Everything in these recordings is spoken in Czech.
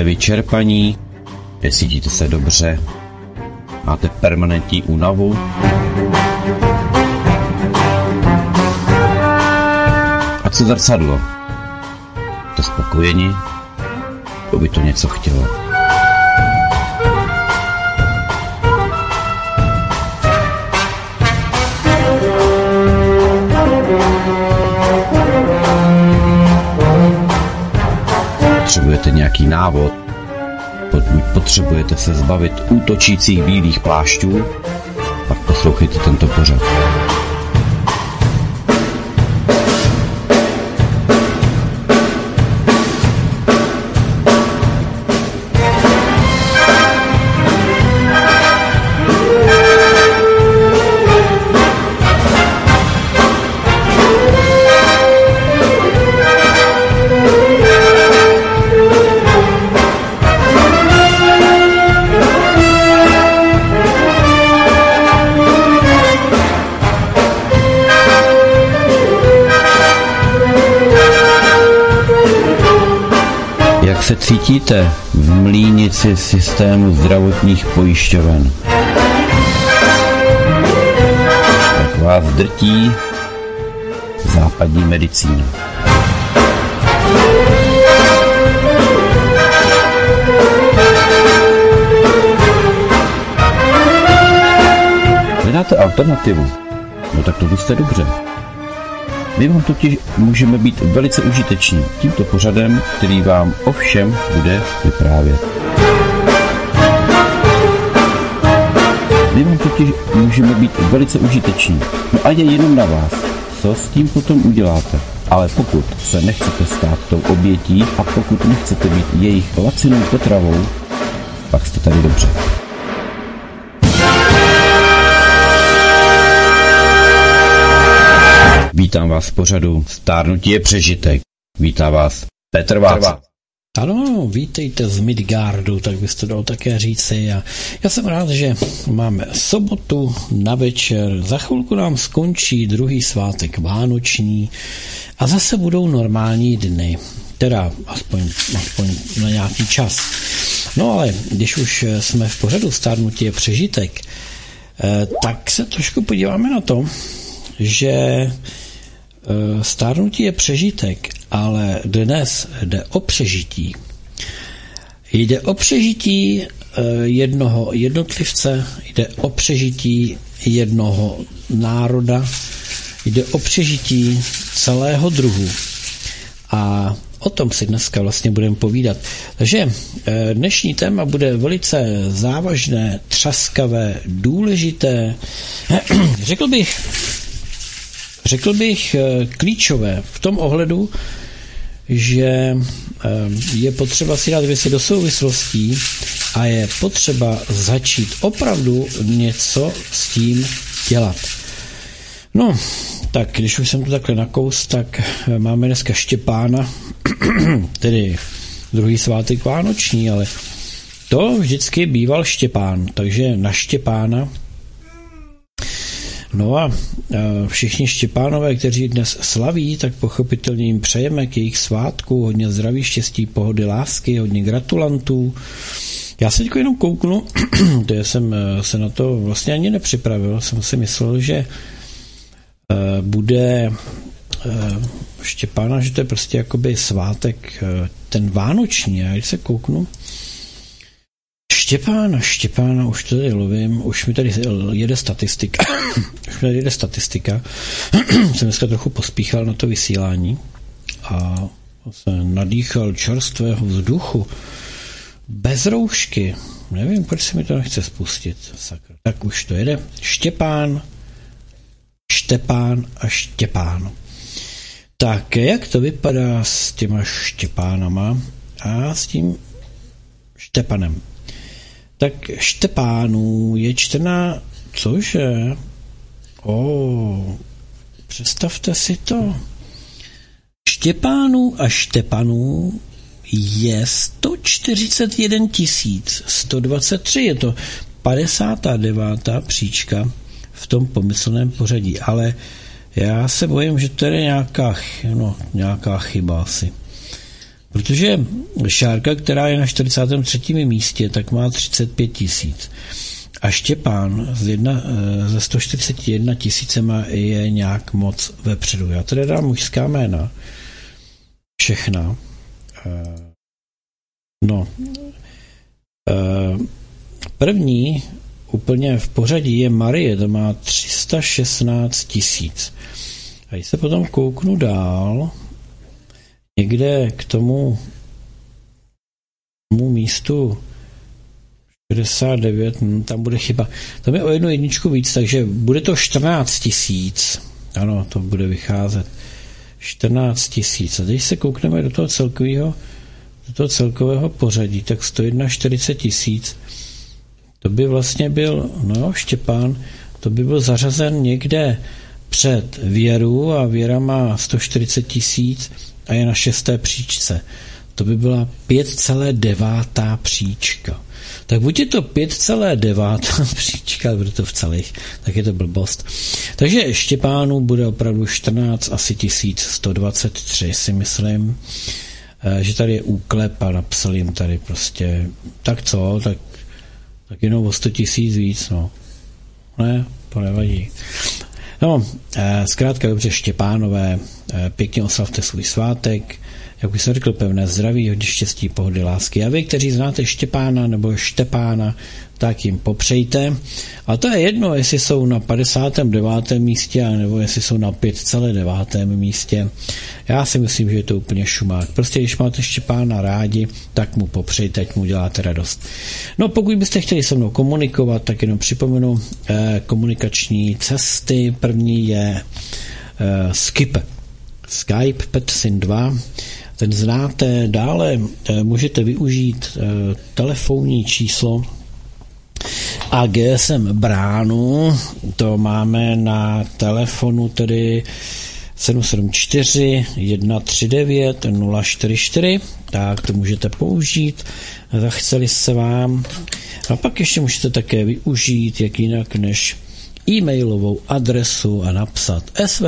Jste vyčerpaní? Necítíte se dobře? Máte permanentní únavu? A co zrcadlo? Jste spokojeni? To by to něco chtělo. Potřebujete nějaký návod? Pokud potřebujete se zbavit útočících bílých plášťů, pak poslouchejte tento pořad. Jak se cítíte v mlýnici systému zdravotních pojišťoven? Jak vás drtí západní medicína? Hledáte alternativu? No tak to byste dobře. My vám totiž můžeme být velice užiteční tímto pořadem, který vám o všem bude vyprávět. My vám totiž můžeme být velice užiteční. No a je jenom na vás, co s tím potom uděláte. Ale pokud se nechcete stát tou obětí a pokud nechcete být jejich lacinou potravou, pak jste tady dobře. Vítám vás v pořadu Stárnutí je přežitek. Vítá vás Petr Václav. Ano, vítejte z Midgardu, tak byste dal také říci. A já jsem rád, že máme sobotu na večer. Za chvilku nám skončí druhý svátek vánoční a zase budou normální dny. Teda aspoň na nějaký čas. No ale když už jsme v pořadu Stárnutí je přežitek, tak se trošku podíváme na to, že stárnutí je přežitek, ale dnes jde o přežití. Jde o přežití jednoho jednotlivce, jde o přežití jednoho národa, jde o přežití celého druhu. A o tom si dneska vlastně budeme povídat. Takže dnešní téma bude velice závažné, třaskavé, důležité. Řekl bych klíčové v tom ohledu, že je potřeba si dát věci do souvislostí a je potřeba začít opravdu něco s tím dělat. No, tak když už jsem to takhle nakous, tak máme dneska Štěpána, tedy druhý svátek vánoční, ale to vždycky býval Štěpán, takže na Štěpána. No a všichni Štěpánové, kteří dnes slaví, tak pochopitelně jim přejeme k jejich svátku hodně zdraví, štěstí, pohody, lásky, hodně gratulantů. Já se teď jenom kouknu, to jsem se na to vlastně ani nepřipravil, jsem si myslel, že bude Štěpána, že to je prostě jakoby svátek ten vánoční. A když se kouknu, Štěpána, už tady lovím, už mi tady jede statistika. Jsem dneska trochu pospíchal na to vysílání a se nadýchal čerstvého vzduchu. Bez roušky. Nevím, proč se mi to nechce spustit. Sakra. Tak už to jede. Štěpán a Štěpán. Tak, jak to vypadá s těma Štěpánama a s tím Štěpanem? Tak Štěpánů je 14... Cože? Představte si to. Štěpánů a Štěpanů je 141 123. Je to 59. příčka v tom pomyslném pořadí. Ale já se bojím, že to je nějaká chyba asi. Protože Šárka, která je na 43. místě, tak má 35 000. A Štěpán ze 141 000 je nějak moc vepředu. Já tedy dám mužská jména. Všechna. První úplně v pořadí je Marie, to má 316 000. A když se potom kouknu dál, někde k tomu místu 69, tam bude chyba. Tam je o 1 jedničku víc, takže bude to 14 000. Ano, to bude vycházet. 14 000. A když se koukneme do toho celkového pořadí, tak 141 000. To by vlastně byl, Štěpán, to by byl zařazen někde před Věru a Věra má 140 000 a je na 6. příčce. To by byla 5,9. příčka. Tak buď je to 5,9. příčka, bude to v celých, tak je to blbost. Takže Štěpánu bude opravdu 14 asi 123, si myslím, že tady je úklep a napsal jim tady prostě, tak co, tak jenom o 100 000 víc, Ne, to nevadí. Zkrátka dobře, Štěpánové, pěkně oslavte svůj svátek, jak už jsem řekl, pevné zdraví, hodně štěstí, pohody, lásky. A vy, kteří znáte Štěpána nebo Štepána, tak jim popřejte. A to je jedno, jestli jsou na 59. místě, nebo jestli jsou na 5,9. místě. Já si myslím, že je to úplně šumák. Prostě, když máte Štěpána rádi, tak mu popřejte, ať mu děláte radost. Pokud byste chtěli se mnou komunikovat, tak jenom připomenu komunikační cesty. První je Skype Petsin 2. Ten znáte, dále můžete využít telefonní číslo a GSM bránu, to máme na telefonu tedy 774 139 044, tak to můžete použít, zachceli se vám. A pak ještě můžete také využít, jak jinak než e-mailovou adresu a napsat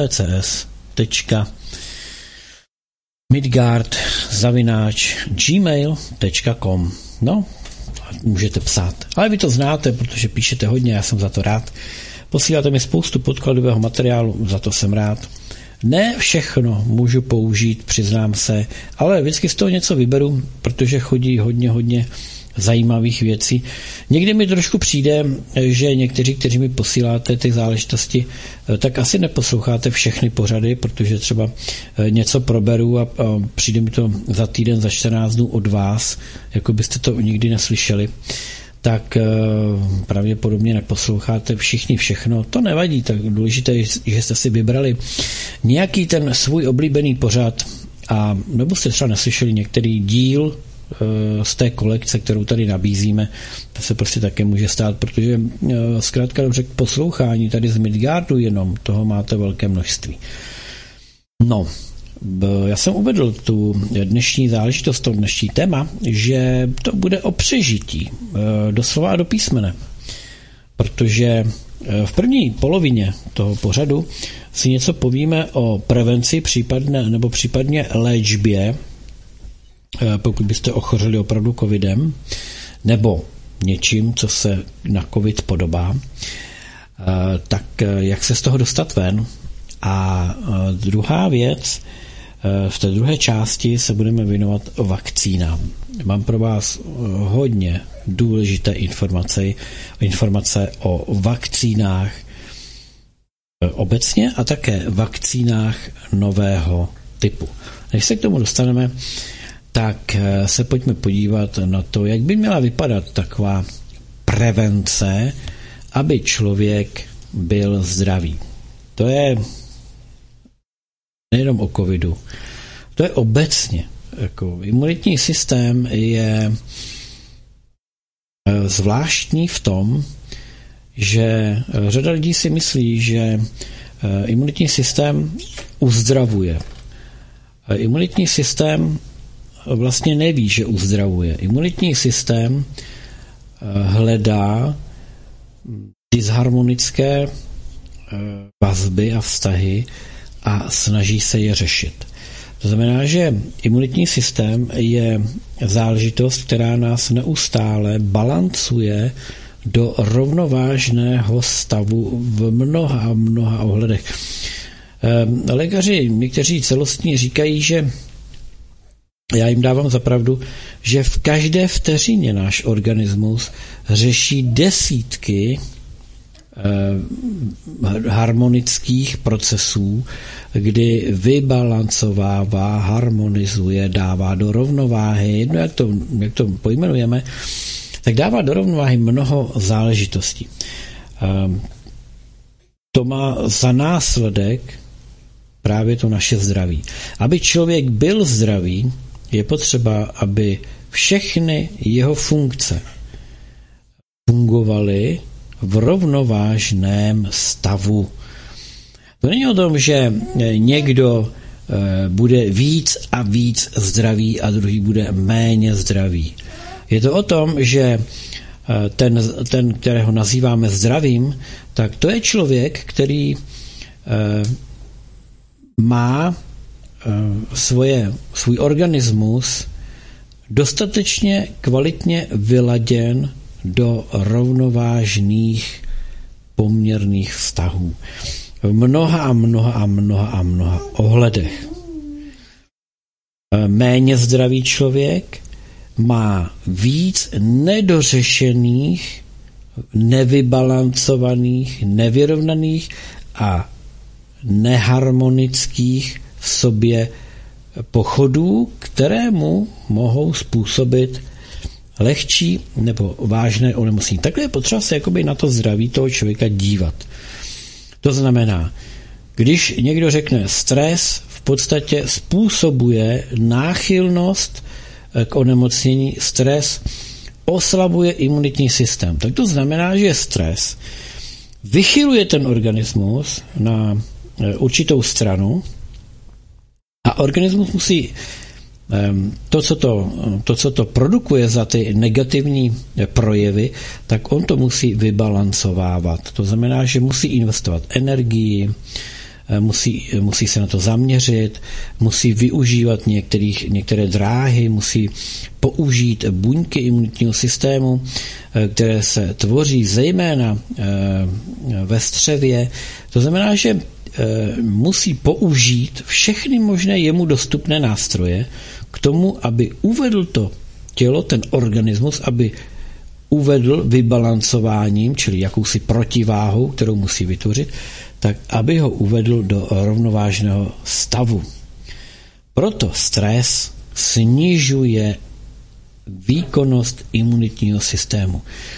svcs.midgard@gmail.com. Můžete psát. Ale vy to znáte, protože píšete hodně, já jsem za to rád. Posíláte mi spoustu podkladového materiálu, za to jsem rád. Ne všechno můžu použít, přiznám se, ale vždycky z toho něco vyberu, protože chodí hodně zajímavých věcí. Někdy mi trošku přijde, že někteří, kteří mi posíláte ty záležitosti, tak asi neposloucháte všechny pořady, protože třeba něco proberu a přijde mi to za týden, za 14 dnů od vás, jako byste to nikdy neslyšeli, tak pravděpodobně neposloucháte všichni všechno. To nevadí, tak důležité je, že jste si vybrali nějaký ten svůj oblíbený pořad a nebo jste třeba neslyšeli některý díl z té kolekce, kterou tady nabízíme. To se prostě také může stát, protože zkrátka dobře k poslouchání tady z Midgardu jenom toho máte velké množství. Já jsem uvedl tu dnešní záležitost, to dnešní téma, že to bude o přežití, doslova a do písmene. Protože v první polovině toho pořadu si něco povíme o prevenci případně léčbě, pokud byste ochořili opravdu covidem, nebo něčím, co se na covid podobá, tak jak se z toho dostat ven. A druhá věc, v té druhé části se budeme věnovat vakcínám. Mám pro vás hodně důležité informace o vakcínách obecně a také vakcínách nového typu. Než se k tomu dostaneme, tak se pojďme podívat na to, jak by měla vypadat taková prevence, aby člověk byl zdravý. To je nejenom o covidu, to je obecně. Jako imunitní systém je zvláštní v tom, že řada lidí si myslí, že imunitní systém uzdravuje. Imunitní systém vlastně neví, že uzdravuje. Imunitní systém hledá disharmonické vazby a vztahy a snaží se je řešit. To znamená, že imunitní systém je záležitost, která nás neustále balancuje do rovnovážného stavu v mnoha ohledech. Lékaři, někteří celostní, říkají, že já jim dávám za pravdu, že v každé vteřině náš organismus řeší desítky harmonických procesů, kdy vybalancovává, harmonizuje, dává do rovnováhy, jedno jak to pojmenujeme, tak dává do rovnováhy mnoho záležitostí. To má za následek právě to naše zdraví. Aby člověk byl zdravý, je potřeba, aby všechny jeho funkce fungovaly v rovnovážném stavu. To není o tom, že někdo bude víc a víc zdravý a druhý bude méně zdravý. Je to o tom, že ten, kterého nazýváme zdravým, tak to je člověk, který má svůj organismus dostatečně kvalitně vyladěn do rovnovážných poměrných vztahů v mnoha ohledech. Méně zdravý člověk má víc nedořešených, nevybalancovaných, nevyrovnaných a neharmonických v sobě pochodů, které mu mohou způsobit lehčí nebo vážné onemocnění. Takhle je potřeba se jakoby na to zdraví toho člověka dívat. To znamená, když někdo řekne stres, v podstatě způsobuje náchylnost k onemocnění, stres oslabuje imunitní systém. Tak to znamená, že stres vychyluje ten organismus na určitou stranu a organismus musí to, co to produkuje za ty negativní projevy, tak on to musí vybalancovávat. To znamená, že musí investovat energii, musí se na to zaměřit, musí využívat některé dráhy, musí použít buňky imunitního systému, které se tvoří zejména ve střevě. To znamená, že musí použít všechny možné jemu dostupné nástroje k tomu, aby uvedl to tělo, ten organismus, aby uvedl vybalancováním, čili jakousi protiváhou, kterou musí vytvořit, tak aby ho uvedl do rovnovážného stavu. Proto stres snižuje výkonnost imunitního systému.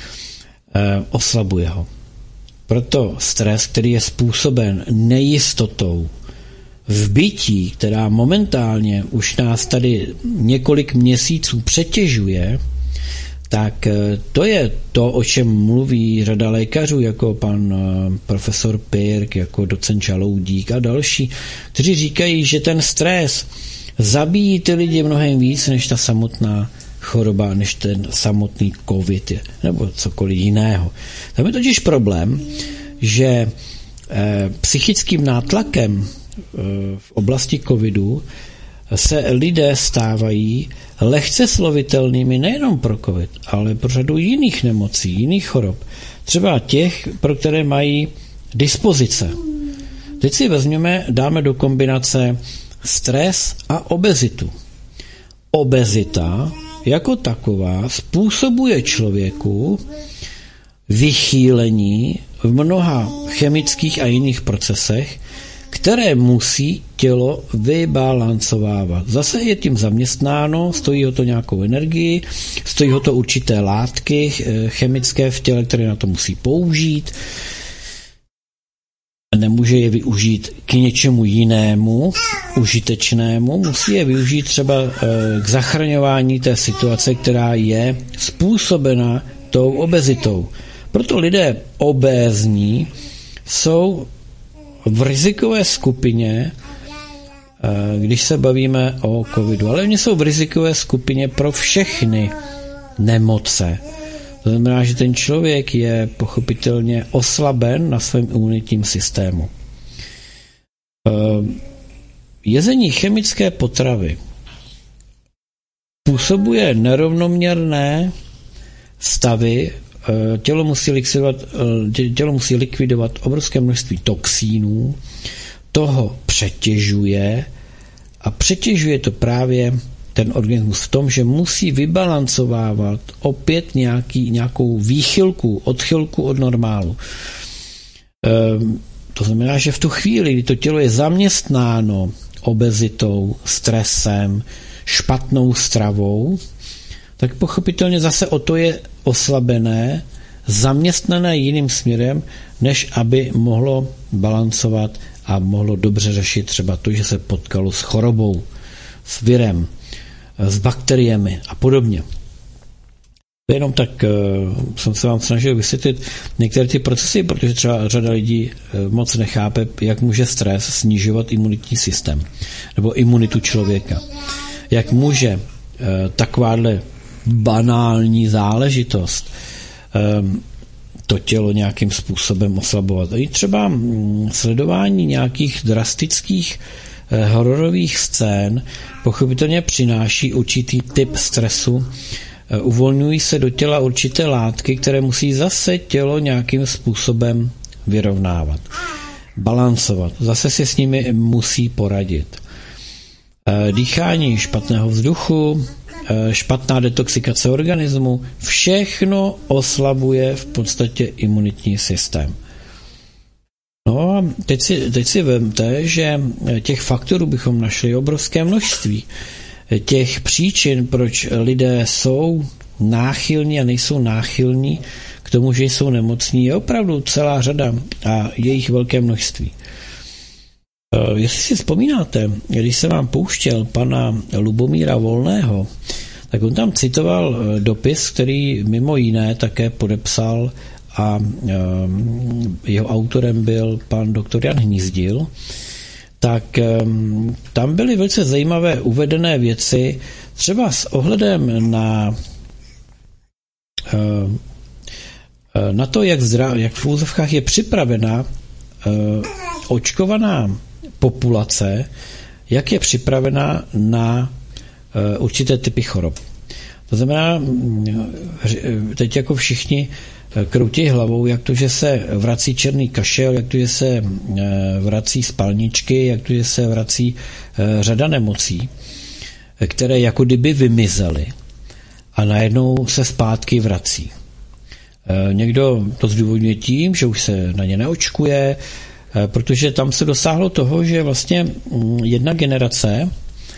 Oslabuje ho. Proto stres, který je způsoben nejistotou v bytí, která momentálně už nás tady několik měsíců přetěžuje, tak to je to, o čem mluví řada lékařů, jako pan profesor Pirk, jako docent Žaloudík a další, kteří říkají, že ten stres zabíjí ty lidi mnohem víc, než ta samotná choroba, než ten samotný covid nebo cokoliv jiného. Tam je totiž problém, že psychickým nátlakem v oblasti covidu se lidé stávají lehce slovitelnými nejenom pro covid, ale pro řadu jiných nemocí, jiných chorob. Třeba těch, pro které mají dispozice. Teď si dáme do kombinace stres a obezitu. Obezita jako taková způsobuje člověku vychýlení v mnoha chemických a jiných procesech, které musí tělo vybalancovávat. Zase je tím zaměstnáno, stojí ho to nějakou energii, stojí ho to určité látky chemické v těle, které na to musí použít. Nemůže je využít k něčemu jinému, užitečnému, musí je využít třeba k zachraňování té situace, která je způsobena tou obezitou. Proto lidé obézní jsou v rizikové skupině, když se bavíme o covidu, ale oni jsou v rizikové skupině pro všechny nemoce. To znamená, že ten člověk je pochopitelně oslaben na svém imunitním systému. Jezení chemické potravy působuje nerovnoměrné stavy, tělo musí likvidovat obrovské množství toxínů, toho přetěžuje a přetěžuje to právě ten organismus v tom, že musí vybalancovávat opět nějakou výchylku, odchylku od normálu. To znamená, že v tu chvíli, kdy to tělo je zaměstnáno obezitou, stresem, špatnou stravou, tak pochopitelně zase o to je oslabené, zaměstnané jiným směrem, než aby mohlo balancovat a mohlo dobře řešit třeba to, že se potkalo s chorobou, s virem, s bakteriemi a podobně. Jenom tak jsem se vám snažil vysvětlit některé ty procesy, protože třeba řada lidí moc nechápe, jak může stres snižovat imunitní systém nebo imunitu člověka. Jak může takováhle banální záležitost to tělo nějakým způsobem oslabovat. I třeba sledování nějakých drastických hororových scén pochopitelně přináší určitý typ stresu. Uvolňují se do těla určité látky, které musí zase tělo nějakým způsobem vyrovnávat, balancovat. Zase si s nimi musí poradit. Dýchání špatného vzduchu, špatná detoxikace organismu, všechno oslabuje v podstatě imunitní systém. No a teď si vemte, že těch faktorů bychom našli obrovské množství. Těch příčin, proč lidé jsou náchylní a nejsou náchylní k tomu, že jsou nemocní, je opravdu celá řada a je jich velké množství. Jestli si vzpomínáte, když jsem vám pouštěl pana Lubomíra Volného, tak on tam citoval dopis, který mimo jiné také podepsal a jeho autorem byl pan doktor Jan Hnízdil, tak tam byly velice zajímavé uvedené věci, třeba s ohledem na to, jak v úzovkách je připravena očkovaná populace, jak je připravena na určité typy chorob. To znamená, teď jako všichni kroutí hlavou, jak to, že se vrací černý kašel, jak to, že se vrací spalničky, jak to, že se vrací řada nemocí, které jako kdyby vymizely a najednou se zpátky vrací. Někdo to zdůvodňuje tím, že už se na ně neočkuje, protože tam se dosáhlo toho, že vlastně jedna generace,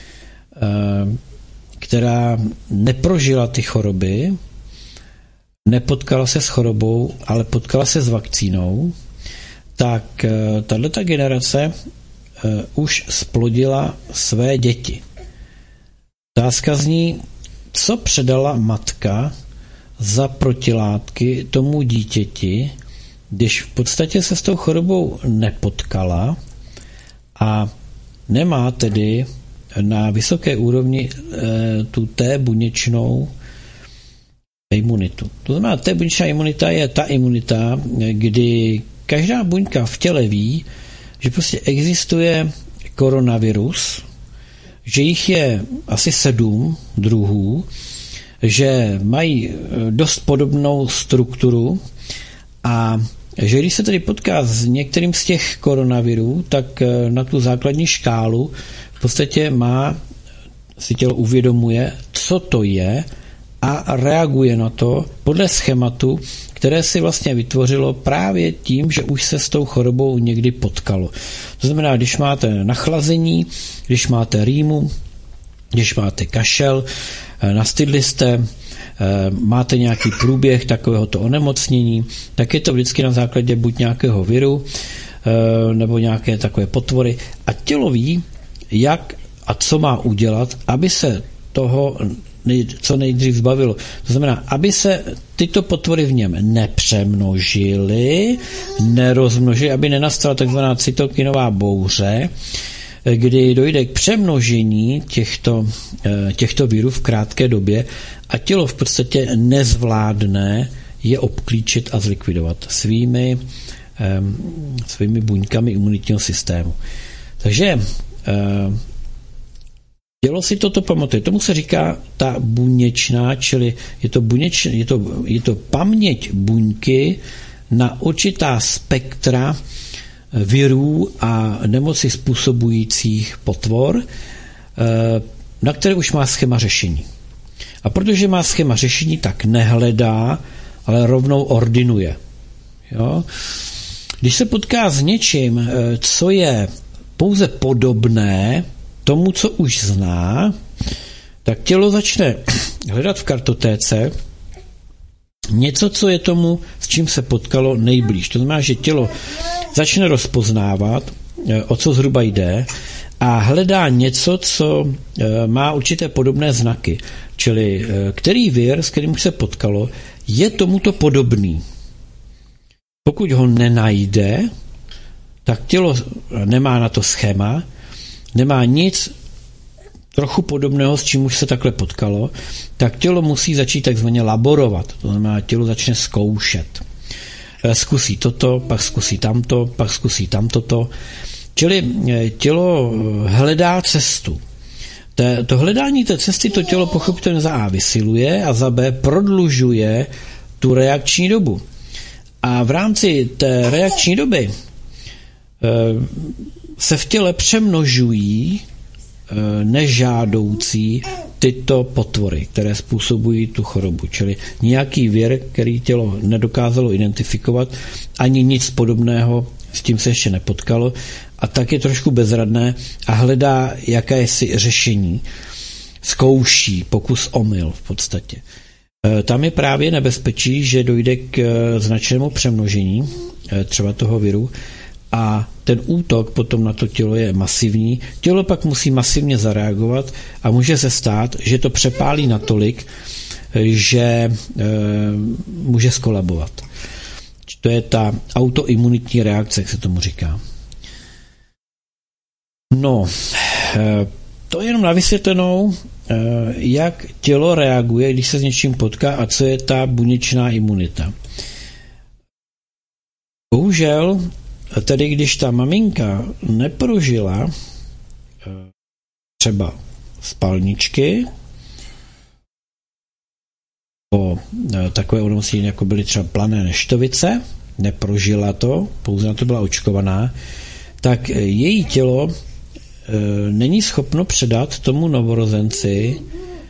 která neprožila ty choroby, nepotkala se s chorobou, ale potkala se s vakcínou, tak tato generace už splodila své děti. Otázka zní, co předala matka za protilátky tomu dítěti, když v podstatě se s tou chorobou nepotkala a nemá tedy na vysoké úrovni tu T buněčnou imunitu. To znamená, T buněčná imunita je ta imunita, kdy každá buňka v těle ví, že prostě existuje koronavirus, že jich je asi 7 druhů, že mají dost podobnou strukturu a že když se tedy potká s některým z těch koronavirů, tak na tu základní škálu v podstatě si tělo uvědomuje, co to je a reaguje na to podle schématu, které si vlastně vytvořilo právě tím, že už se s tou chorobou někdy potkalo. To znamená, když máte nachlazení, když máte rýmu, když máte kašel, nastydli jste, máte nějaký průběh takovéhoto onemocnění, tak je to vždycky na základě buď nějakého viru, nebo nějaké takové potvory. A tělo ví, jak a co má udělat, aby se toho co nejdřív zbavilo. To znamená, aby se tyto potvory v něm nepřemnožily, nerozmnožily, aby nenastala takzvaná cytokinová bouře, kdy dojde k přemnožení těchto virů v krátké době a tělo v podstatě nezvládne je obklíčit a zlikvidovat svými buňkami imunitního systému. Takže tělo si toto pamatuje. Tomu se říká ta buněčná, čili je to paměť buňky na určitá spektra virů a nemoci způsobujících potvor, na které už má schéma řešení. A protože má schéma řešení, tak nehledá, ale rovnou ordinuje. Jo? Když se potká s něčím, co je pouze podobné tomu, co už zná, tak tělo začne hledat v kartotéce něco, co je tomu, s čím se potkalo nejblíž. To znamená, že tělo začne rozpoznávat, o co zhruba jde, a hledá něco, co má určité podobné znaky. Čili který vir, s kterým se potkalo, je tomuto podobný. Pokud ho nenajde, tak tělo nemá na to schéma, nemá nic trochu podobného, s čím už se takhle potkalo, tak tělo musí začít takzvaně laborovat. To znamená, tělo začne zkoušet. Zkusí toto, pak zkusí tamto, pak zkusí tamtoto. Čili tělo hledá cestu. To hledání té cesty to tělo pochopitelně za A vysiluje a za B prodlužuje tu reakční dobu. A v rámci té reakční doby se v těle přemnožují nežádoucí tyto potvory, které způsobují tu chorobu. Čili nějaký vir, který tělo nedokázalo identifikovat, ani nic podobného, s tím se ještě nepotkalo, a tak je trošku bezradné a hledá jakési řešení. Zkouší, pokus omyl v podstatě. Tam je právě nebezpečí, že dojde k značnému přemnožení třeba toho viru a ten útok potom na to tělo je masivní. Tělo pak musí masivně zareagovat a může se stát, že to přepálí natolik, že může skolabovat. To je ta autoimunitní reakce, jak se tomu říká. No, to je jenom na vysvětlenou, jak tělo reaguje, když se s něčím potká a co je ta buněčná imunita. Bohužel, tedy když ta maminka neprožila třeba spalničky po takové onemocnění, jako byly třeba plané neštovice, neprožila to, pouze na to byla očkovaná, tak její tělo není schopno předat tomu novorozenci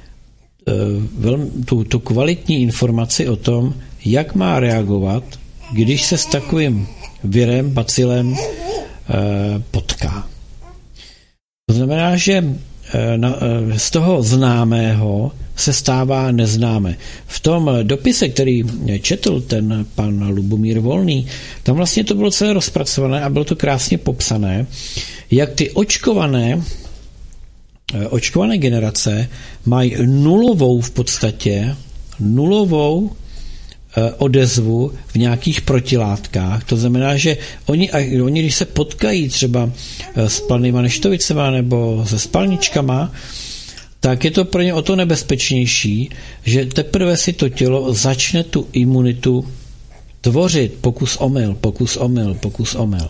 tu kvalitní informaci o tom, jak má reagovat, když se s takovým virem, bacilem potká. To znamená, že z toho známého se stává neznámé. V tom dopise, který četl ten pan Lubomír Volný, tam vlastně to bylo celé rozpracované a bylo to krásně popsané, jak ty očkované generace mají nulovou odezvu v nějakých protilátkách. To znamená, že oni, když se potkají třeba s planýma neštovicema nebo se spalničkama, tak je to pro ně o to nebezpečnější, že teprve si to tělo začne tu imunitu tvořit. Pokus omyl.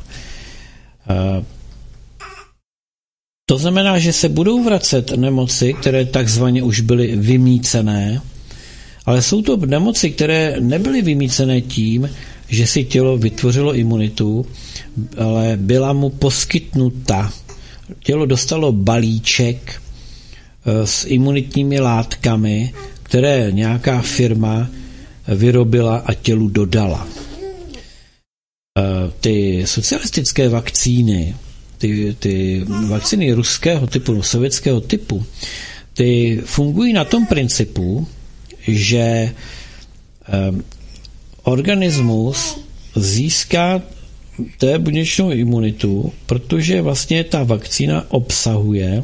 To znamená, že se budou vracet nemoci, které takzvaně už byly vymýcené, ale jsou to nemoci, které nebyly vymýcené tím, že si tělo vytvořilo imunitu, ale byla mu poskytnuta. Tělo dostalo balíček s imunitními látkami, které nějaká firma vyrobila a tělu dodala. Ty socialistické vakcíny, ty vakcíny ruského typu, sovětského typu, ty fungují na tom principu, že organismus získá té buněčnou imunitu, protože vlastně ta vakcína obsahuje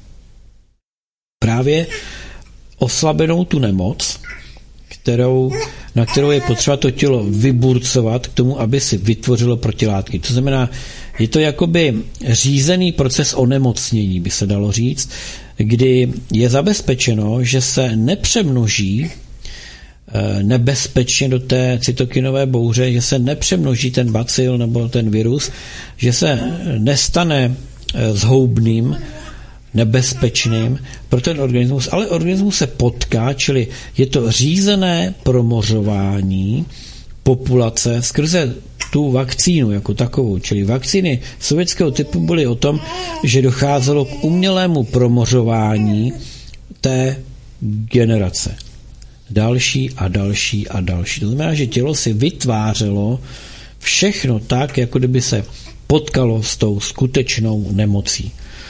právě oslabenou tu nemoc, na kterou je potřeba to tělo vyburcovat k tomu, aby si vytvořilo protilátky. To znamená, je to jakoby řízený proces onemocnění, by se dalo říct, kdy je zabezpečeno, že se nepřemnoží nebezpečně do té cytokinové bouře, že se nepřemnoží ten bacil nebo ten virus, že se nestane zhoubným, nebezpečným pro ten organismus, ale organismus se potká, čili je to řízené promořování populace skrze tu vakcínu jako takovou. Čili vakcíny sovětského typu byly o tom, že docházelo k umělému promořování té generace. Další a další a další. To znamená, že tělo si vytvářelo všechno tak, jako kdyby se potkalo s tou skutečnou nemocí.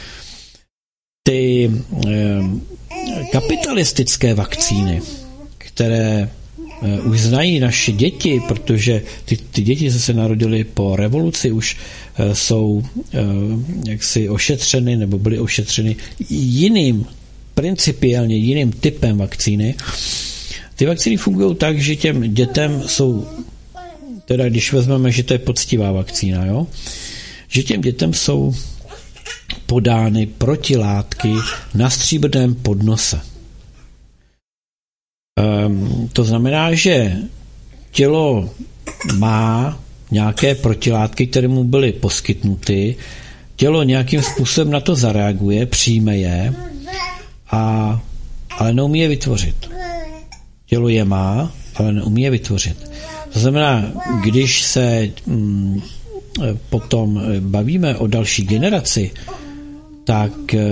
Ty kapitalistické vakcíny, které už znají naše děti, protože ty děti, co se narodily po revoluci, už jsou jaksi ošetřeny nebo byly ošetřeny principiálně jiným typem vakcíny. Ty vakcíny fungují tak, že těm dětem jsou, teda když vezmeme, že to je poctivá vakcína, jo, že těm dětem jsou podány protilátky na stříbrném podnose. To znamená, že tělo má nějaké protilátky, které mu byly poskytnuty, tělo nějakým způsobem na to zareaguje, přijme je, ale neumí je vytvořit. Tělo je má, ale neumí je vytvořit. To znamená, když se potom bavíme o další generaci, tak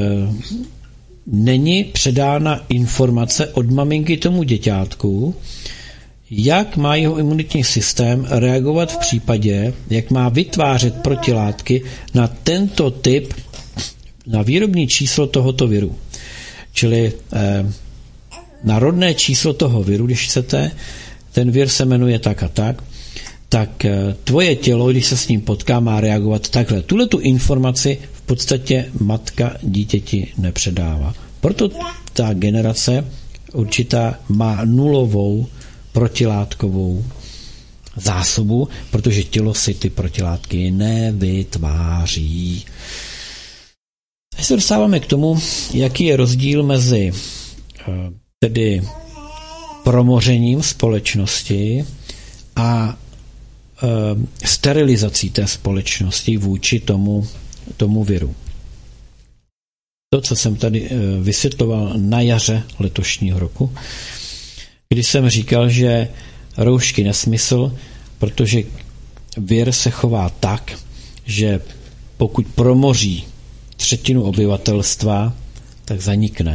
není předána informace od maminky tomu děťátku, jak má jeho imunitní systém reagovat v případě, jak má vytvářet protilátky na tento typ, na výrobní číslo tohoto viru. Čili na rodné číslo toho viru, když chcete, ten vir se jmenuje tak a tak tvoje tělo, když se s ním potká, má reagovat takhle. Tuhletu informaci v podstatě matka dítěti nepředává. Proto ta generace určitá má nulovou protilátkovou zásobu, protože tělo si ty protilátky nevytváří. Teď se dostáváme k tomu, jaký je rozdíl mezi tedy promořením společnosti a sterilizací té společnosti vůči tomu viru. To, co jsem tady vysvětloval na jaře letošního roku, kdy jsem říkal, že roušky nesmysl, protože vir se chová tak, že pokud promoří třetinu obyvatelstva, tak zanikne.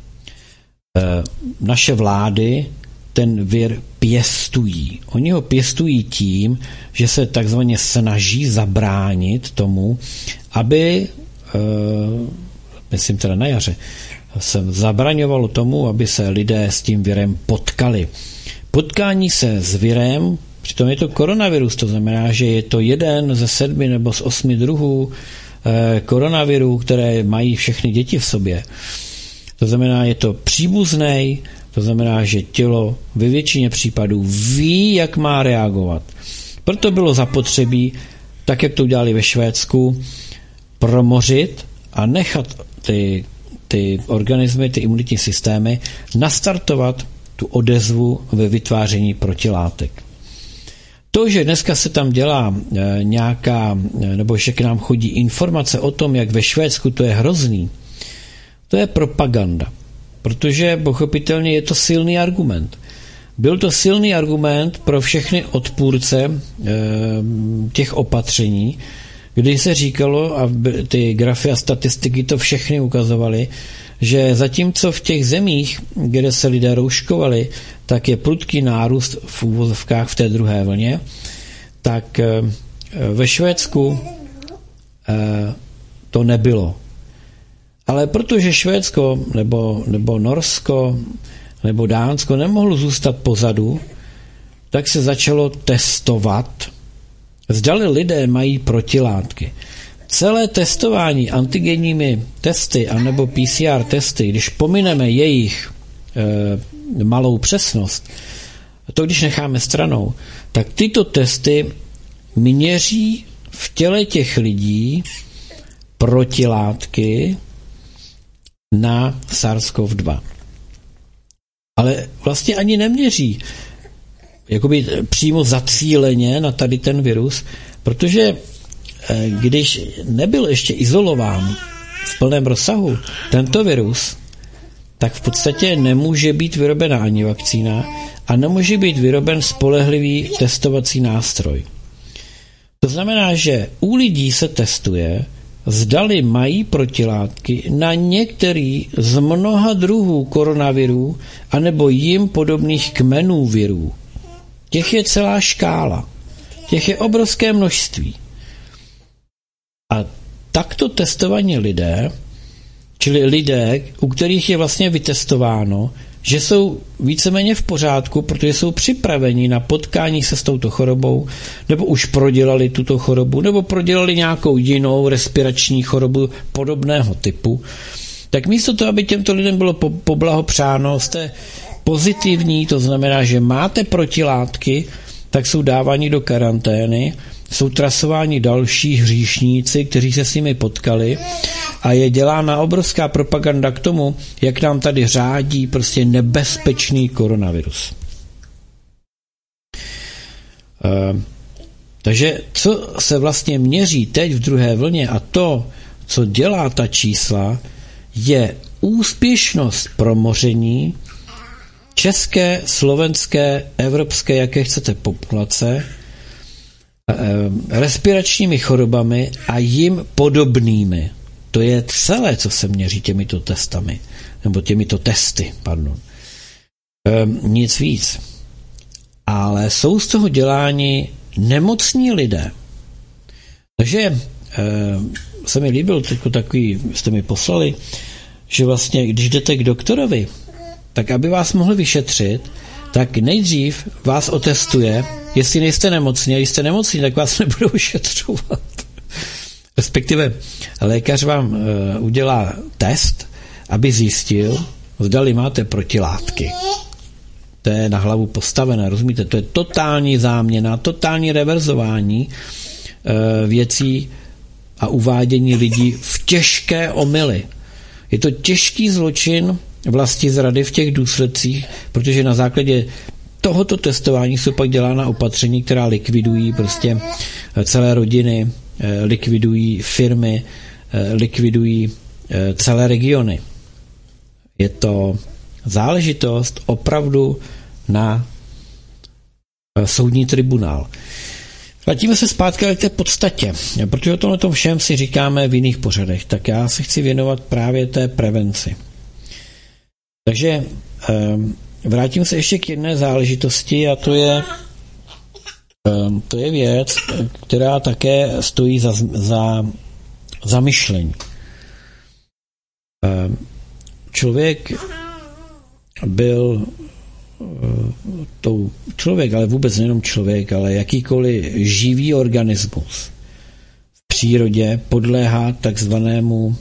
Naše vlády ten vir pěstují. Oni ho pěstují tím, že se takzvaně snaží zabránit tomu, aby, myslím teda na jaře, se zabraňovalo tomu, aby se lidé s tím virem potkali. Potkání se s virem, přitom je to koronavirus, to znamená, že je to jeden ze 7 nebo z 8 druhů koronavirů, které mají všechny děti v sobě. To znamená, je to příbuzný, to znamená, že tělo ve většině případů ví, jak má reagovat. Proto bylo zapotřebí, tak jak to udělali ve Švédsku, promořit a nechat ty organismy, ty imunitní systémy nastartovat tu odezvu ve vytváření protilátek. To, že dneska se tam dělá nějaká, nebo že k nám chodí informace o tom, jak ve Švédsku to je hrozný, to je propaganda, protože pochopitelně je to silný argument. Byl to silný argument pro všechny odpůrce těch opatření, kdy se říkalo, a ty grafy a statistiky to všechny ukazovaly, že zatímco v těch zemích, kde se lidé rouškovali, tak je prudký nárůst v úvozovkách v té druhé vlně, tak ve Švédsku to nebylo. Ale protože Švédsko nebo Norsko nebo Dánsko nemohlo zůstat pozadu, tak se začalo testovat, zdali lidé mají protilátky. Celé testování antigenními testy anebo PCR testy, když pomineme jejich malou přesnost, to když necháme stranou, tak tyto testy měří v těle těch lidí protilátky na SARS-CoV-2. Ale vlastně ani neměří jakoby přímo zacíleně na tady ten virus, protože když nebyl ještě izolován v plném rozsahu tento virus, tak v podstatě nemůže být vyrobena ani vakcína a nemůže být vyroben spolehlivý testovací nástroj. To znamená, že u lidí se testuje, zdali mají protilátky na některý z mnoha druhů koronavirů anebo jim podobných kmenů virů. Těch je celá škála. Těch je obrovské množství. A takto testovaní lidé, čili lidé, u kterých je vlastně vytestováno, že jsou víceméně v pořádku, protože jsou připraveni na potkání se s touto chorobou, nebo už prodělali tuto chorobu, nebo prodělali nějakou jinou respirační chorobu podobného typu, tak místo toho, aby těmto lidem bylo poblahopřáno, jste pozitivní, to znamená, že máte protilátky, tak jsou dáváni do karantény, jsou trasováni další hříšníci, kteří se s nimi potkali a je dělána obrovská propaganda k tomu, jak nám tady řádí prostě nebezpečný koronavirus. Takže co se vlastně měří teď v druhé vlně a to, co dělá ta čísla, je úspěšnost promoření české, slovenské, evropské, jaké chcete populace, respiračními chorobami a jim podobnými. To je celé, co se měří těmito testami, nebo těmito testy, pardon. Nic víc. Ale jsou z toho děláni nemocní lidé. Takže se mi líbil takový, jste mi poslali, že vlastně, když jdete k doktorovi, tak aby vás mohl vyšetřit, tak nejdřív vás otestuje, jestli nejste nemocní, a když jste nemocní, tak vás nebudou vyšetřovat. Respektive lékař vám udělá test, aby zjistil, zdali máte protilátky. To je na hlavu postavené, rozumíte? To je totální záměna, totální reverzování věcí a uvádění lidí v těžké omyly. Je to těžký zločin vlastizrady v těch důsledcích, protože na základě tohoto testování jsou pak dělána opatření, která likvidují prostě celé rodiny, likvidují firmy, likvidují celé regiony. Je to záležitost opravdu na soudní tribunál. Vrátíme se zpátky k té podstatě, protože o tomhle všem si říkáme v jiných pořadech, tak já se chci věnovat právě té prevenci. Takže vrátím se ještě k jedné záležitosti a to je věc, která také stojí za zamyšlení. Člověk byl člověk, ale vůbec nejenom člověk, ale jakýkoliv živý organismus v přírodě podléhá takzvanému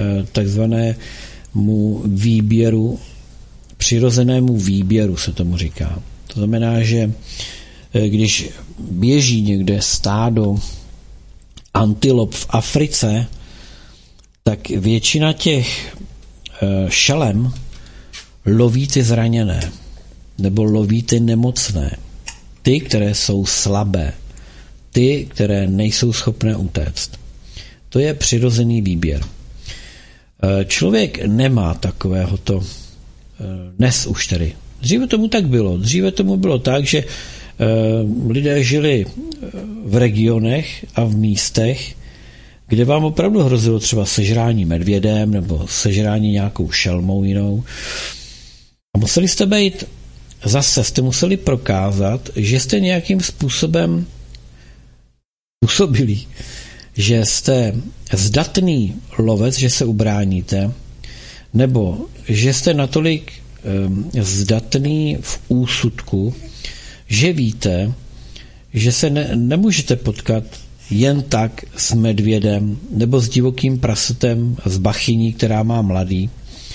výběru, přirozenému výběru se tomu říká. To znamená, že když běží někde stádo antilop v Africe, tak většina těch šelem loví ty zraněné nebo loví ty nemocné, ty, které jsou slabé, ty, které nejsou schopné utéct. To je přirozený výběr. Člověk nemá takovéhoto dnes už tedy. Dříve tomu tak bylo. Dříve tomu bylo tak, že lidé žili v regionech a v místech, kde vám opravdu hrozilo třeba sežrání medvědem nebo sežrání nějakou šelmou jinou. A museli jste museli prokázat, že jste nějakým způsobem působili, že jste zdatný lovec, že se ubráníte, nebo že jste natolik zdatný v úsudku, že víte, že se nemůžete potkat jen tak s medvědem nebo s divokým prasetem z bachyní, která má mladý,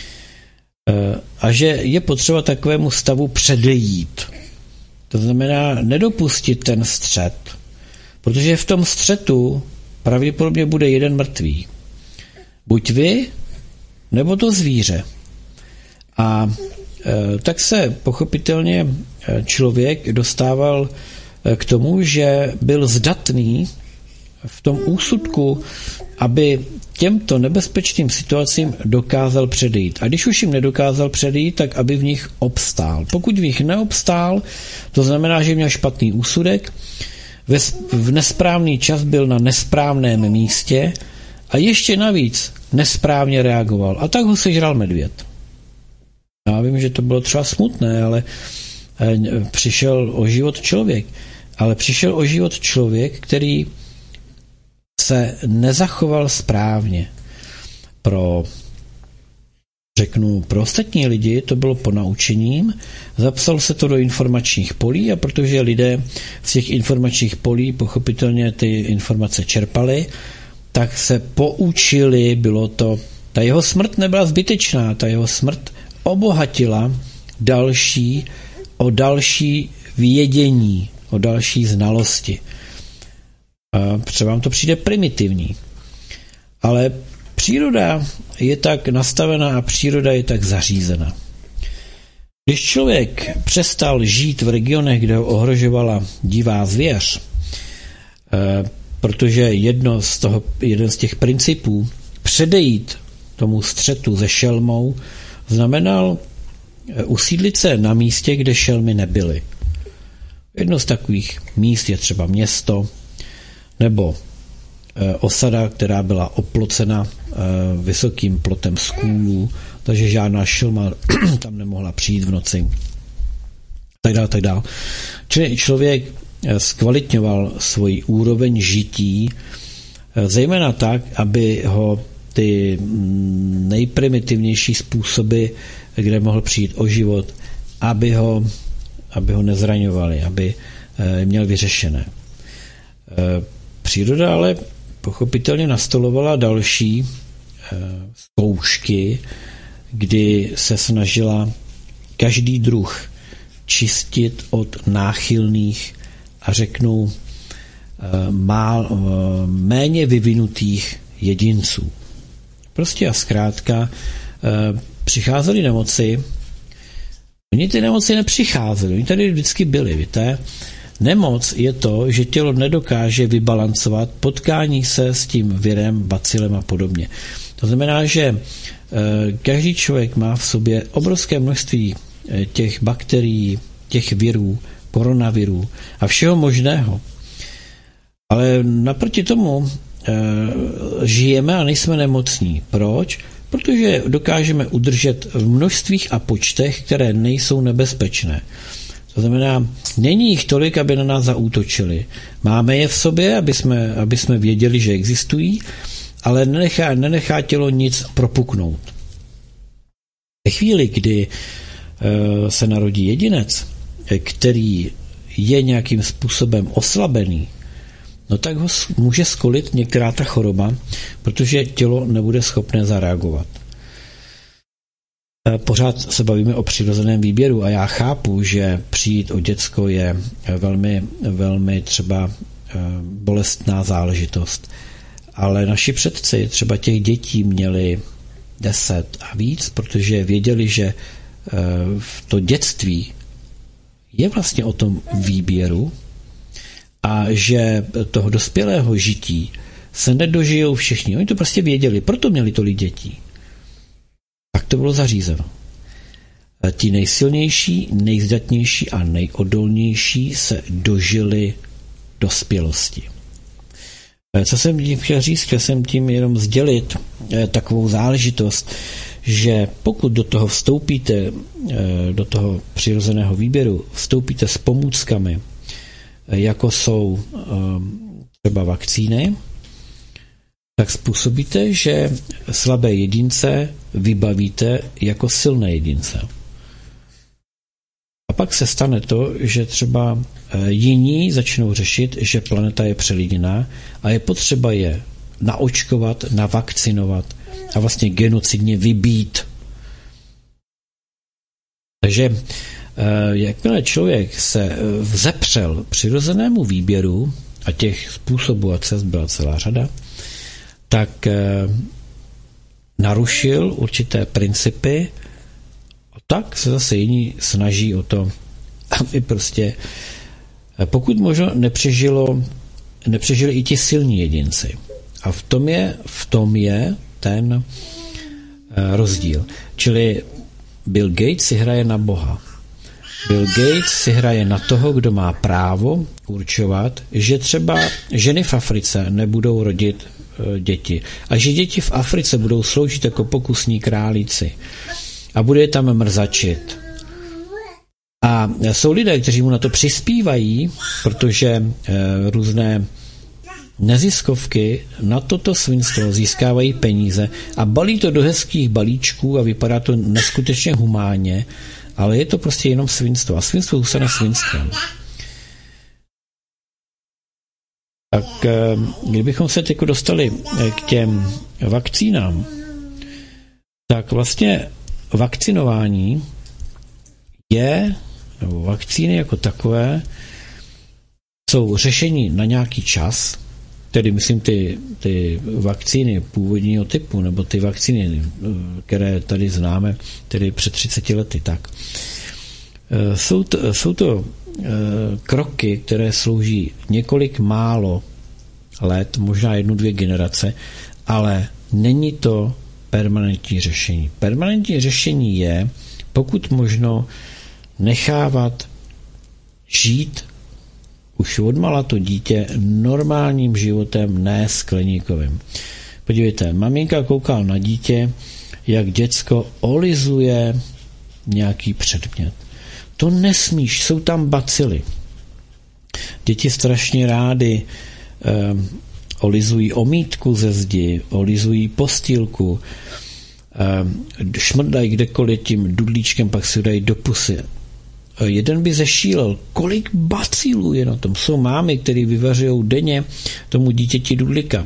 a že je potřeba takovému stavu předejít. To znamená nedopustit ten střet, protože v tom střetu pravděpodobně bude jeden mrtvý. Buď vy, nebo to zvíře. A tak se pochopitelně člověk dostával k tomu, že byl zdatný v tom úsudku, aby těmto nebezpečným situacím dokázal předejít. A když už jim nedokázal předejít, tak aby v nich obstál. Pokud v nich neobstál, to znamená, že měl špatný úsudek, v nesprávný čas byl na nesprávném místě a ještě navíc nesprávně reagoval. A tak ho sežral medvěd. Já vím, že to bylo třeba smutné, ale přišel o život člověk. Ale přišel o život člověk, který se nezachoval správně. Pro ostatní lidi to bylo ponaučením, zapsal se to do informačních polí a protože lidé z těch informačních polí pochopitelně ty informace čerpali, tak se poučili, bylo to, ta jeho smrt nebyla zbytečná, ta jeho smrt obohatila o další vědění, o další znalosti. Třeba vám to přijde primitivní, ale příroda je tak nastavená a příroda je tak zařízena. Když člověk přestal žít v regionech, kde ho ohrožovala divá zvěř, protože jeden z těch principů předejít tomu střetu se šelmou znamenal usídlit se na místě, kde šelmy nebyly. Jedno z takových míst je třeba město nebo osada, která byla oplocena vysokým plotem skůlů, takže žádná šelma tam nemohla přijít v noci. Tak dál. Čili člověk zkvalitňoval svoji úroveň žití, zejména tak, aby ho ty nejprimitivnější způsoby, kde mohl přijít o život, aby ho nezraňovali, aby měl vyřešené. Příroda ale pochopitelně nastolovala další zkoušky, kdy se snažila každý druh čistit od náchylných a řeknu méně vyvinutých jedinců. Prostě a zkrátka přicházely nemoci. Oni ty nemoci nepřicházely, oni tady vždycky byly, víte. Nemoc je to, že tělo nedokáže vybalancovat potkání se s tím virem, bacilem a podobně. To znamená, že každý člověk má v sobě obrovské množství těch bakterií, těch virů, koronavirů a všeho možného. Ale naproti tomu žijeme a nejsme nemocní. Proč? Protože dokážeme udržet v množstvích a počtech, které nejsou nebezpečné. To znamená, není jich tolik, aby na nás zaútočili. Máme je v sobě, aby jsme věděli, že existují, ale nenechá tělo nic propuknout. Ve chvíli, kdy se narodí jedinec, který je nějakým způsobem oslabený, no tak ho může skolit některá ta choroba, protože tělo nebude schopné zareagovat. Pořád se bavíme o přirozeném výběru a já chápu, že přijít o děcko je velmi, velmi třeba bolestná záležitost. Ale naši předci třeba těch dětí měli 10 a víc, protože věděli, že v to dětství je vlastně o tom výběru a že toho dospělého žití se nedožijou všichni. Oni to prostě věděli, proto měli tolik dětí. Tak to bylo zařízeno. Ti nejsilnější, nejzdatnější a nejodolnější se dožili dospělosti. Co jsem tím chtěl říct? Chtěl jsem tím jenom sdělit takovou záležitost, že pokud do toho vstoupíte, do toho přirozeného výběru, vstoupíte s pomůckami, jako jsou třeba vakcíny, tak způsobíte, že slabé jedince vybavíte jako silné jedince. A pak se stane to, že třeba jiní začnou řešit, že planeta je přelidněná a je potřeba je naočkovat, navakcinovat a vlastně genocidně vybít. Takže jakmile člověk se vzepřel přirozenému výběru, a těch způsobů a cest byla celá řada, tak narušil určité principy a tak se zase jiní snaží o to, aby prostě pokud možno nepřežilo nepřežili i ti silní jedinci. A v tom je ten rozdíl. Čili Bill Gates si hraje na Boha. Bill Gates si hraje na toho, kdo má právo určovat, že třeba ženy v Africe nebudou rodit děti a že děti v Africe budou sloužit jako pokusní králíci a bude je tam mrzačit. A jsou lidé, kteří mu na to přispívají, protože různé neziskovky na toto svinstvo získávají peníze a balí to do hezkých balíčků a vypadá to neskutečně humánně, ale je to prostě jenom svinstvo. A svinstvo zůstane svinstvem. Tak kdybychom se teď dostali k těm vakcínám, tak vlastně vakcinování nebo vakcíny jako takové jsou řešení na nějaký čas, tedy myslím ty vakcíny původního typu, nebo ty vakcíny, které tady známe, tedy před 30 lety, tak. Jsou to kroky, které slouží několik málo let, možná 1-2 generace, ale není to permanentní řešení. Permanentní řešení je, pokud možno, nechávat žít už odmala to dítě normálním životem, ne skleníkovým. Podívejte, maminka koukala na dítě, jak děcko olizuje nějaký předmět. To nesmíš, jsou tam bacily. Děti strašně rády olizují omítku ze zdi, olizují postýlku, šmrdají kdekoliv tím dudlíčkem, pak si dají do pusy. Jeden by zešílel, kolik bacilů je na tom. Jsou mámy, které vyvařují denně tomu dítěti dudlíka.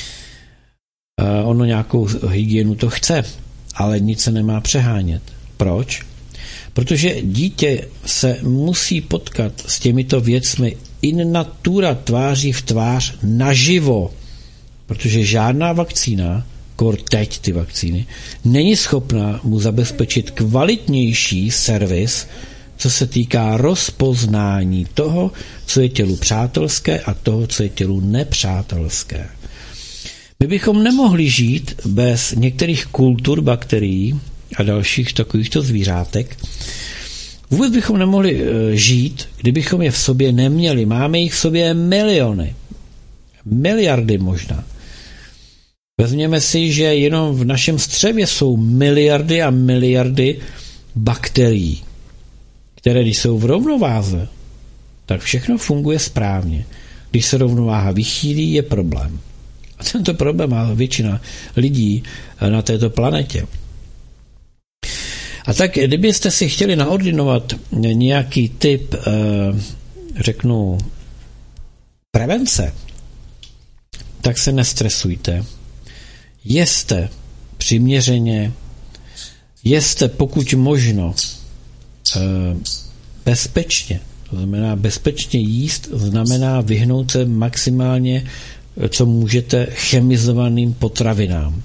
Ono nějakou hygienu to chce, ale nic se nemá přehánět. Proč? Protože dítě se musí potkat s těmito věcmi in natura, tváří v tvář, naživo. Protože žádná vakcína, kor teď ty vakcíny, není schopná mu zabezpečit kvalitnější servis, co se týká rozpoznání toho, co je tělu přátelské a toho, co je tělu nepřátelské. My bychom nemohli žít bez některých kultur bakterií a dalších takovýchto zvířátek. Vůbec bychom nemohli žít, kdybychom je v sobě neměli. Máme jich v sobě miliony. Miliardy možná. Vezměme si, že jenom v našem střevě jsou miliardy a miliardy bakterií, které když jsou v rovnováze, tak všechno funguje správně. Když se rovnováha vychýlí, je problém. A tento problém má většina lidí na této planetě. A tak, kdybyste si chtěli naordinovat nějaký typ, řeknu, prevence, tak se nestresujte. Jeste přiměřeně, jeste pokud možno bezpečně. To znamená, bezpečně jíst znamená vyhnout se maximálně, co můžete, chemizovaným potravinám.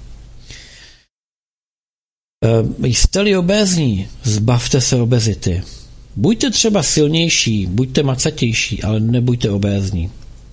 Jste-li obézní, zbavte se obezity. Buďte třeba silnější, buďte macatější, ale nebuďte obézní.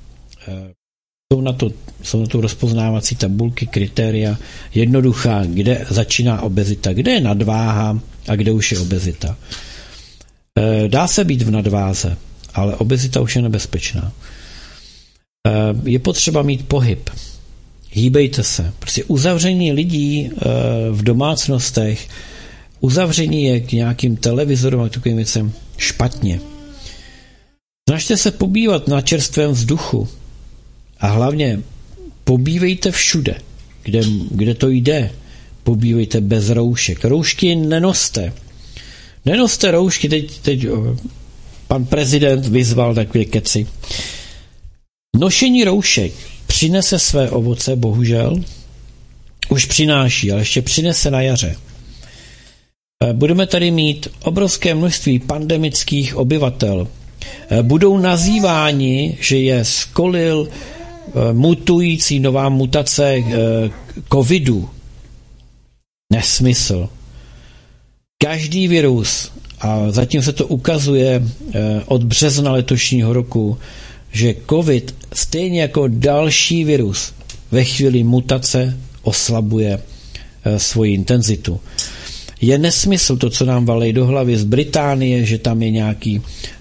Jsou na to rozpoznávací tabulky, kritéria, jednoduchá, kde začíná obezita, kde je nadváha a kde už je obezita. Dá se být v nadváze, ale obezita už je nebezpečná. Je potřeba mít pohyb. Hýbejte se. Prostě uzavření lidí v domácnostech, uzavření je k nějakým televizorům a takovým věcem špatně. Snažte se pobývat na čerstvém vzduchu a hlavně pobývejte všude, kde to jde. Pobývejte bez roušek. Roušky nenoste. Nenoste roušky, teď pan prezident vyzval takové keci. Nošení roušek přinese své ovoce, bohužel. Už přináší, ale ještě přinese na jaře. Budeme tady mít obrovské množství pandemických obyvatel. Budou nazýváni, že je skolil mutující nová mutace covidu. Nesmysl. Každý virus, a zatím se to ukazuje od března letošního roku, že COVID stejně jako další virus ve chvíli mutace oslabuje svoji intenzitu. Je nesmysl to, co nám valí do hlavy z Británie, že tam je nějaký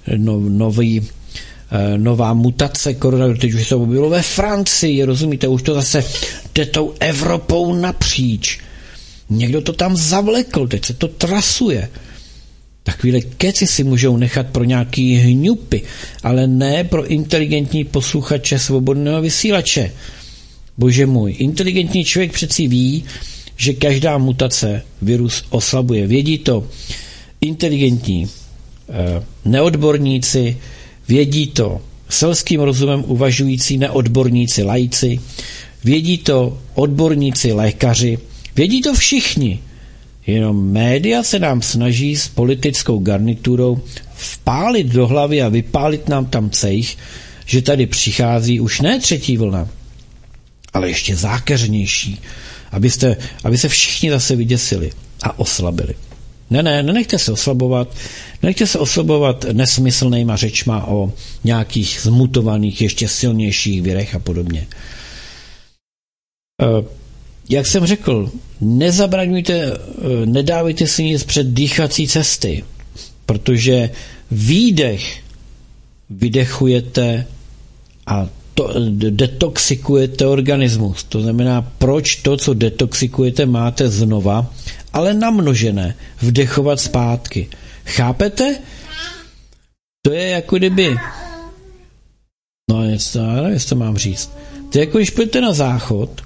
nová mutace koronaviru, teď už se objevilo ve Francii, rozumíte, už to zase jde tou Evropou napříč. Někdo to tam zavlekl, teď se to trasuje. Takovýhle keci si můžou nechat pro nějaký hňupy, ale ne pro inteligentní posluchače svobodného vysílače. Bože můj, inteligentní člověk přeci ví, že každá mutace virus oslabuje. Vědí to inteligentní neodborníci, vědí to selským rozumem uvažující neodborníci laici, vědí to odborníci lékaři, vědí to všichni. Jenom média se nám snaží s politickou garniturou vpálit do hlavy a vypálit nám tam cejch, že tady přichází už ne třetí vlna, ale ještě zákeřnější, aby se všichni zase vyděsili a oslabili. Nenechte se oslabovat nesmyslnýma řečma o nějakých zmutovaných, ještě silnějších virech a podobně. Jak jsem řekl, nezabraňujte, nedávejte si nic před dýchací cesty, protože vydechujete a detoxikujete organismus. To znamená, proč to, co detoxikujete, máte znova, ale namnožené, vdechovat zpátky. Chápete? To je jako kdyby... No, nevím, jestli to mám říct. To je jako když půjdete na záchod,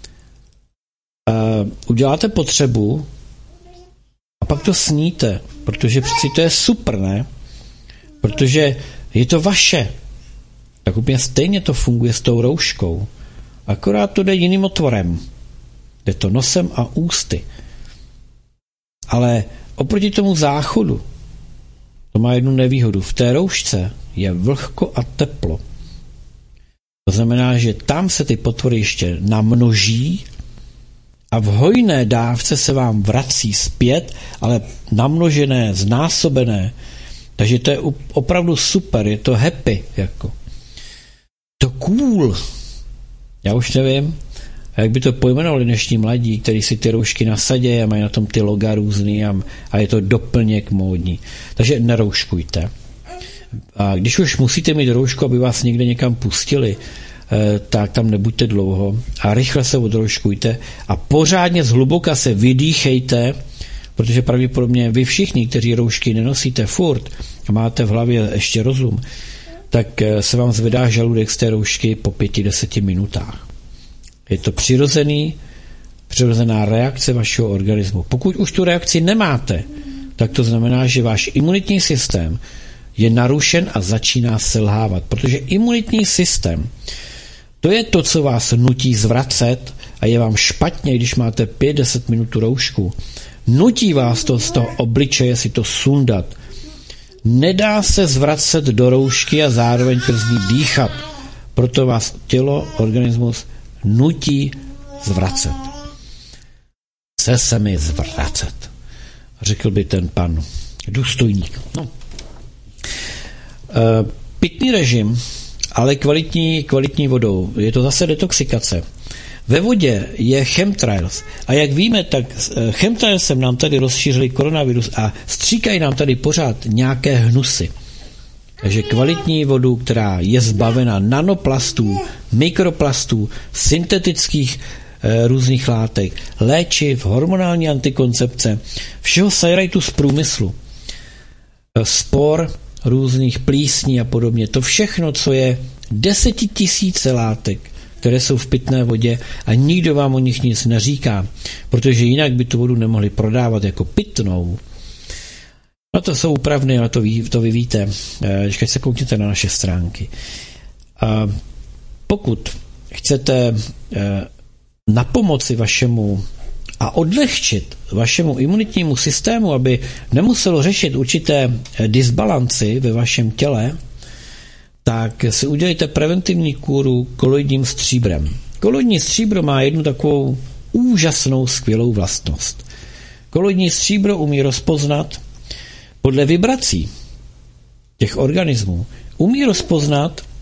uděláte potřebu a pak to sníte, protože přeci to je super, ne? Protože je to vaše. Tak úplně stejně to funguje s tou rouškou. Akorát to jde jiným otvorem. Jde to nosem a ústy. Ale oproti tomu záchodu to má jednu nevýhodu. V té roušce je vlhko a teplo. To znamená, že tam se ty potvory ještě namnoží a v hojné dávce se vám vrací zpět, ale namnožené, znásobené. Takže to je opravdu super, je to happy. Jako. To cool. Já už nevím, jak by to pojmenovali dnešní mladí, kteří si ty roušky nasadí a mají na tom ty loga různý a je to doplněk módní. Takže nerouškujte. A když už musíte mít roušku, aby vás někde někam pustili, tak tam nebuďte dlouho a rychle se odrouškujte a pořádně zhluboka se vydýchejte, protože pravděpodobně vy všichni, kteří roušky nenosíte furt a máte v hlavě ještě rozum, tak se vám zvedá žaludek z té roušky po 5-10 minutách. Je to přirozená reakce vašeho organismu. Pokud už tu reakci nemáte, tak to znamená, že váš imunitní systém je narušen a začíná selhávat, protože imunitní systém to je to, co vás nutí zvracet a je vám špatně, když máte 5-10 minut roušku. Nutí vás to z toho obličeje si to sundat. Nedá se zvracet do roušky a zároveň přes ní dýchat. Proto vás tělo, organismus nutí zvracet. Chce se mi zvracet, řekl by ten pan důstojník. No. Pitný režim, ale kvalitní vodou. Je to zase detoxikace. Ve vodě je chemtrails. A jak víme, tak chemtrailsem nám tady rozšířili koronavirus a stříkají nám tady pořád nějaké hnusy. Takže kvalitní vodu, která je zbavena nanoplastů, mikroplastů, syntetických různých látek, léčiv, hormonální antikoncepce, všeho sajrajtu z průmyslu, spor, různých plísní a podobně. To všechno, co je 10 000 látek, které jsou v pitné vodě a nikdo vám o nich nic neříká, protože jinak by tu vodu nemohli prodávat jako pitnou. No to jsou úpravny, ale to vy víte, když se koukněte na naše stránky. A pokud chcete napomoci vašemu a odlehčit vašemu imunitnímu systému, aby nemuselo řešit určité disbalanci ve vašem těle, tak si udělejte preventivní kůru koloidním stříbrem. Koloidní stříbro má jednu takovou úžasnou, skvělou vlastnost. Koloidní stříbro umí rozpoznat podle vibrací těch organismů, umí rozpoznat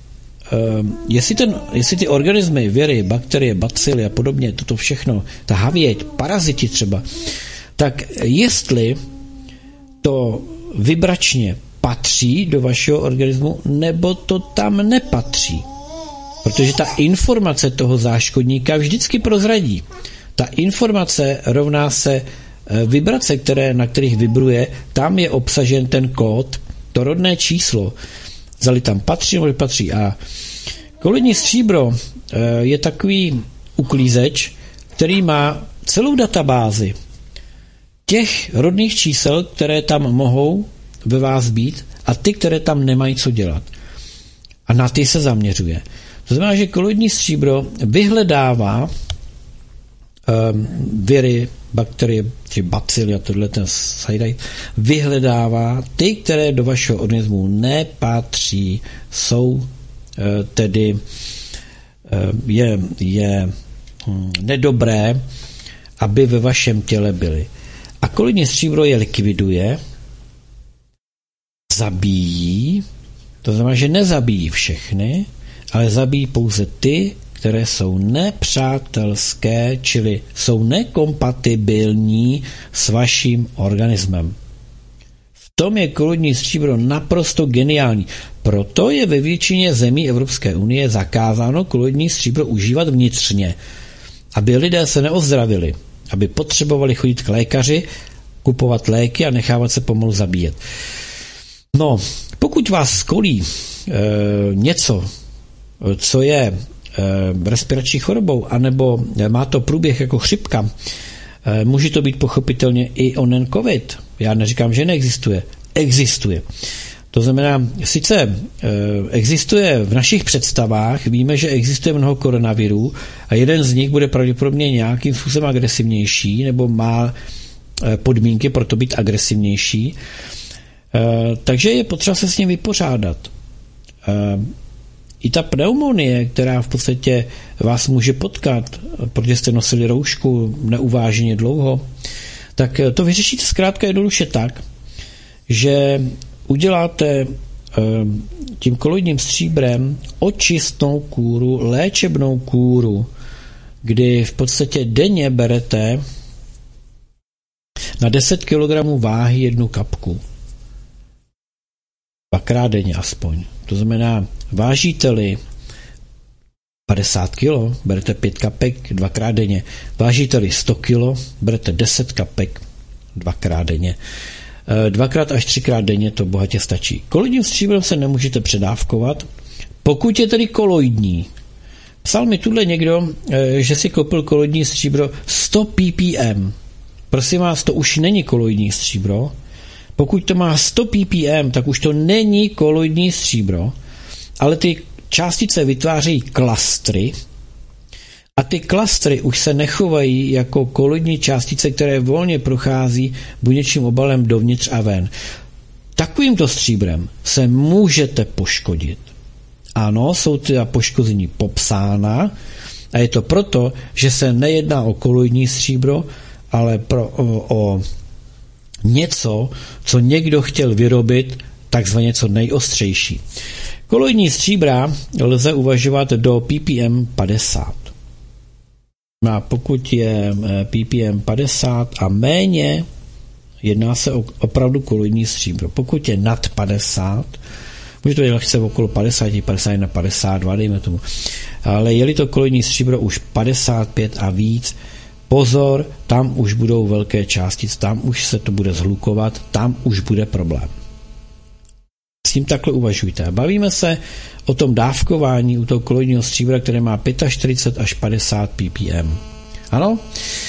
jestli ty organismy, viry, bakterie, bacily a podobně, toto všechno, ta havěť, paraziti třeba, tak jestli to vibračně patří do vašeho organismu, nebo to tam nepatří. Protože ta informace toho záškodníka vždycky prozradí. Ta informace rovná se vibrace, na kterých vibruje, tam je obsažen ten kód, to rodné číslo. Zdali tam patří nebo nepatří. A koloidní stříbro je takový uklízeč, který má celou databázi těch rodných čísel, které tam mohou ve vás být a ty, které tam nemají co dělat. A na ty se zaměřuje. To znamená, že koloidní stříbro vyhledává viry, bakterie, či bacily a tohle ten sajrajt, vyhledává ty, které do vašeho organismu nepatří, jsou tedy je nedobré, aby ve vašem těle byly. A koloidní stříbro je likviduje, zabíjí, to znamená, že nezabíjí všechny, ale zabíjí pouze ty, které jsou nepřátelské, čili jsou nekompatibilní s vaším organismem. V tom je koloidní stříbro naprosto geniální. Proto je ve většině zemí Evropské unie zakázáno koloidní stříbro užívat vnitřně, aby lidé se neozdravili, aby potřebovali chodit k lékaři, kupovat léky a nechávat se pomalu zabíjet. No, pokud vás skolí něco, co je respirační chorobou, anebo má to průběh jako chřipka, může to být pochopitelně i onen covid. Já neříkám, že neexistuje. Existuje. To znamená, sice existuje v našich představách, víme, že existuje mnoho koronavirů a jeden z nich bude pravděpodobně nějakým způsobem agresivnější nebo má podmínky pro to být agresivnější. Takže je potřeba se s ním vypořádat. I ta pneumonie, která v podstatě vás může potkat, protože jste nosili roušku neuváženě dlouho, tak to vyřešíte zkrátka jednoduše tak, že uděláte tím koloidním stříbrem očistnou kůru, léčebnou kůru, kdy v podstatě denně berete na 10 kg váhy 1 kapku. 2krát denně aspoň. To znamená, vážíte-li 50 kg, berete 5 kapek 2krát denně. Vážíte-li 100 kg, berete 10 kapek 2krát denně. 2krát až 3krát denně to bohatě stačí. Koloidním stříbrem se nemůžete předávkovat, pokud je tedy koloidní. Psal mi tuhle někdo, že si koupil koloidní stříbro 100 ppm. Prosím vás, to už není koloidní stříbro. Pokud to má 100 ppm, tak už to není koloidní stříbro, ale ty částice vytvářejí klastry a ty klastry už se nechovají jako koloidní částice, které volně prochází buněčným obalem dovnitř a ven. Takovýmto stříbrem se můžete poškodit. Ano, jsou ty poškození popsána a je to proto, že se nejedná o koloidní stříbro, ale o něco, co někdo chtěl vyrobit, takzvaně co nejostřejší. Koloidní stříbra lze uvažovat do ppm 50. A pokud je ppm 50 a méně, jedná se o opravdu koloidní stříbro. Pokud je nad 50, může to být lehce okolo 50, 51, 52, dejme tomu. Ale je-li to koloidní stříbro už 55 a víc, pozor, tam už budou velké částice, tam už se to bude zhlukovat, tam už bude problém. S tím takhle uvažujte. Bavíme se o tom dávkování u toho koloidního stříbra, které má 45 až 50 ppm. Ano?